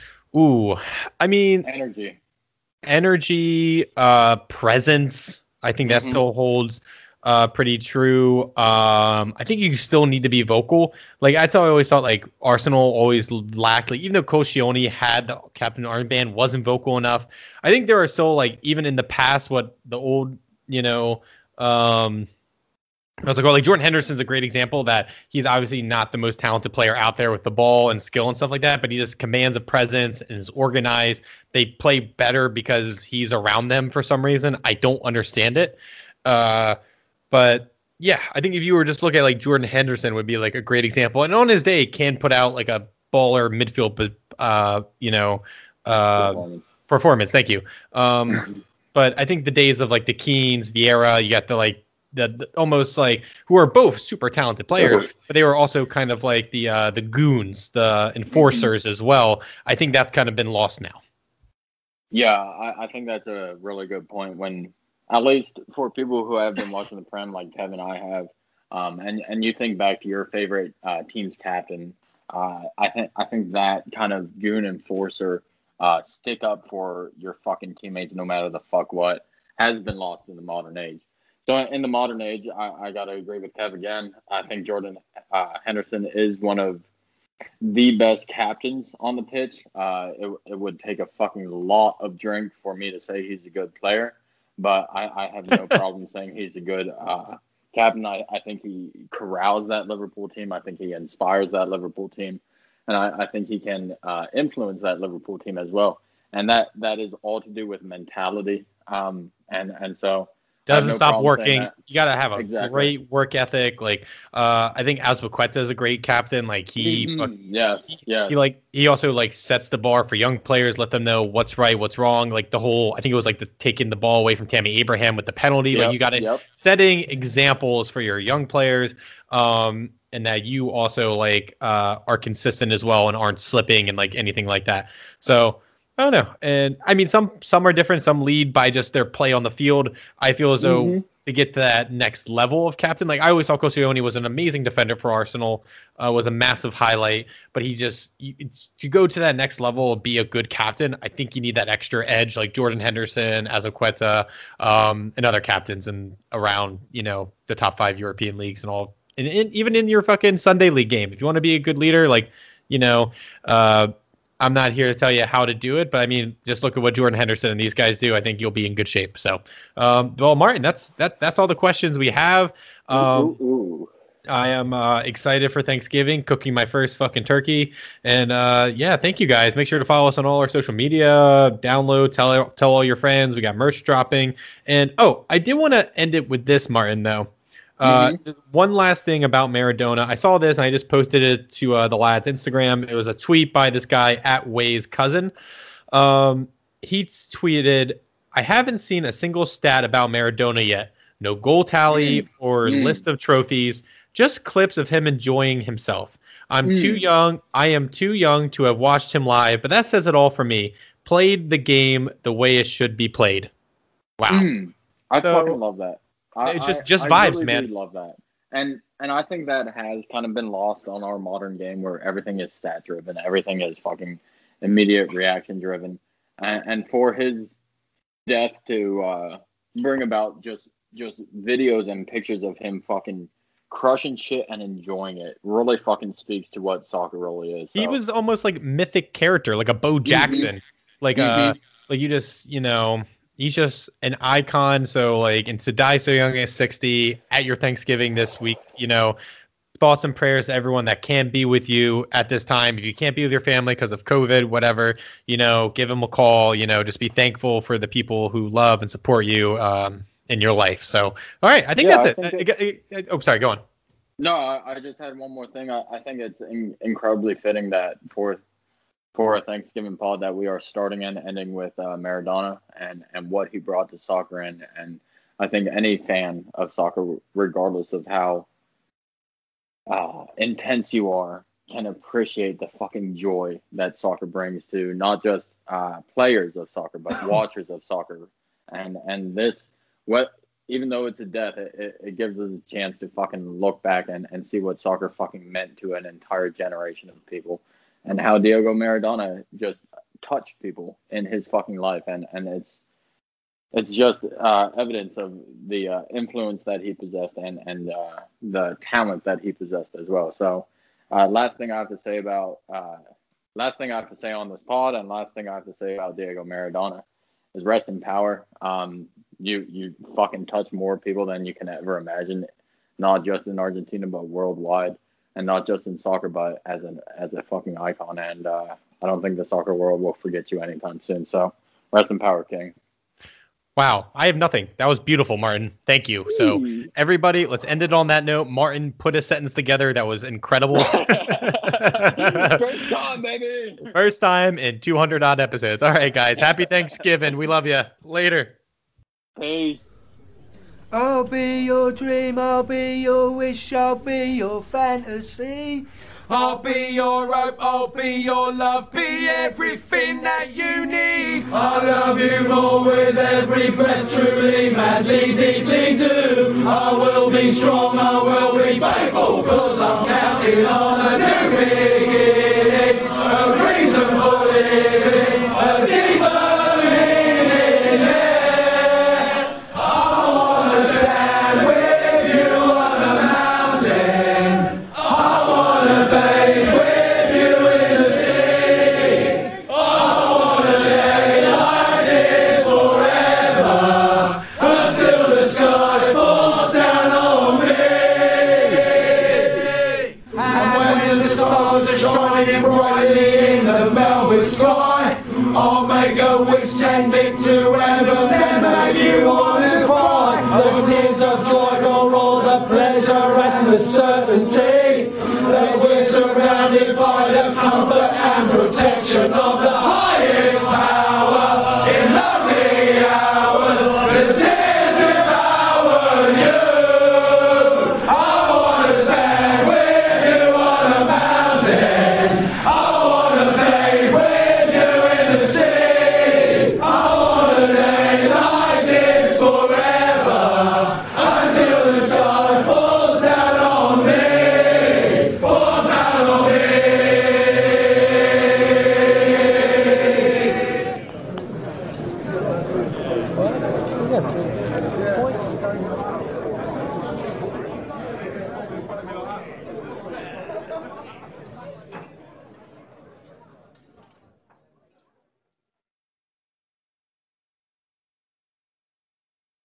Ooh, I mean, energy, energy, uh, presence. I think that mm-hmm. still holds. uh, pretty true. Um, I think you still need to be vocal. Like that's how I always thought. Like Arsenal always lacked. Like even though Koscielny had the captain armband, wasn't vocal enough. I think there are still like even in the past what the old you know. Um, I was like, well, like Jordan Henderson's a great example that he's obviously not the most talented player out there with the ball and skill and stuff like that, but he just commands a presence and is organized. They play better because he's around them for some reason. I don't understand it. Uh, but yeah, I think if you were just looking at like Jordan Henderson would be like a great example. And on his day can put out like a baller midfield, but uh, you know, uh, performance. performance. Thank you. Um, but I think the days of like the Keens, Vieira, you got the like, The, the almost like who are both super talented players, but they were also kind of like the uh, the goons, the enforcers as well. I think that's kind of been lost now. Yeah, I, I think that's a really good point. When at least for people who have been watching the Prem, like Kevin and I have, um, and and you think back to your favorite uh, team's captain, uh, I think I think that kind of goon enforcer, uh, stick up for your fucking teammates no matter the fuck what, has been lost in the modern age. So in the modern age, I, I got to agree with Kev again. I think Jordan uh, Henderson is one of the best captains on the pitch. Uh, it, it would take a fucking lot of drink for me to say he's a good player, but I, I have no problem saying he's a good uh, captain. I, I think he corrals that Liverpool team. I think he inspires that Liverpool team. And I, I think he can uh, influence that Liverpool team as well. And that, that is all to do with mentality. Um, and, and so... Doesn't no stop working. You got to have a exactly. great work ethic. Like, uh, I think Azpilicueta is a great captain. Like he, mm-hmm. yes, he, yes. He like he also like sets the bar for young players, let them know what's right, what's wrong. Like the whole, I think it was like the taking the ball away from Tammy Abraham with the penalty. Yep, like you got to yep. setting examples for your young players, um, and that you also like uh, are consistent as well and aren't slipping and like anything like that. So. I don't know. And I mean, some some are different. Some lead by just their play on the field. I feel as though mm-hmm. to get to that next level of captain, like I always thought Koscielny was an amazing defender for Arsenal, uh, was a massive highlight. But he just, you, to go to that next level, be a good captain, I think you need that extra edge like Jordan Henderson, Azpilicueta, um, and other captains and around, you know, the top five European leagues and all. And in, even in your fucking Sunday league game, if you want to be a good leader, like, you know, uh, I'm not here to tell you how to do it, but I mean, just look at what Jordan Henderson and these guys do. I think you'll be in good shape. So, um, well, Martin, that's that. That's all the questions we have. Um, ooh, ooh. I am uh, excited for Thanksgiving, cooking my first fucking turkey, and uh, yeah, thank you guys. Make sure to follow us on all our social media. Download, tell tell all your friends. We got merch dropping, and oh, I did want to end it with this, Martin. Though. Uh, mm-hmm. One last thing about Maradona. I saw this and I just posted it to uh, the lad's Instagram. It was a tweet by this guy at Way's cousin. Um, he tweeted, I haven't seen a single stat about Maradona yet. No goal tally mm. or mm. list of trophies, just clips of him enjoying himself. I'm mm. too young. I am too young to have watched him live, but that says it all for me. Played the game the way it should be played. Wow. Mm. I so, fucking love that. I, it's just just I, vibes, I really man. Do love that, and and I think that has kind of been lost on our modern game, where everything is stat driven, everything is fucking immediate reaction driven, and, and for his death to uh, bring about just just videos and pictures of him fucking crushing shit and enjoying it really fucking speaks to what soccer really is. So. He was almost like mythic character, like a Bo Jackson, mm-hmm. like mm-hmm. uh, like you just you know. He's just an icon. So, like, and to die so young at sixty at your Thanksgiving this week, you know, thoughts and prayers to everyone that can be with you at this time. If you can't be with your family because of COVID, whatever, you know, give them a call. You know, just be thankful for the people who love and support you um, in your life. So, all right, I think yeah, that's I it. Think it. Oh, sorry, go on. No, I, I just had one more thing. I, I think it's in, incredibly fitting that for for a Thanksgiving pod that we are starting and ending with uh, Maradona and, and what he brought to soccer. And, and I think any fan of soccer, regardless of how uh, intense you are, can appreciate the fucking joy that soccer brings to not just uh, players of soccer, but watchers of soccer. And and this, what even though it's a death, it, it gives us a chance to fucking look back and, and see what soccer fucking meant to an entire generation of people. And how Diego Maradona just touched people in his fucking life. And, and it's it's just uh, evidence of the uh, influence that he possessed and and uh, the talent that he possessed as well. So, uh, last thing I have to say about uh, last thing I have to say on this pod, and last thing I have to say about Diego Maradona is rest in power. Um, you you fucking touch more people than you can ever imagine, not just in Argentina but worldwide, and not just in soccer, but as an as a fucking icon. And uh, I don't think the soccer world will forget you anytime soon. So, rest in power, King. Wow, I have nothing. That was beautiful, Martin. Thank you. So, everybody, let's end it on that note. Martin put a sentence together that was incredible. First time, baby. First time in two hundred odd episodes. All right, guys. Happy Thanksgiving. We love you. Later. Peace. I'll be your dream, I'll be your wish, I'll be your fantasy. I'll be your hope, I'll be your love, be everything that you need. I love you more with every breath, truly, madly, deeply do. I will be strong, I will be faithful, cause I'm counting on a new beginning, a reason for living, a deeper meaning, yeah. I wanna stand with you on a mountain, I wanna bathe with you in the sea, I wanna lay like this forever, until the sky falls down on me. And when the stars are shining brightly in the velvet sky, I'll make a wish, send it to heaven, then make you wanna cry. The tears of joy for all the pleasure and the certainty.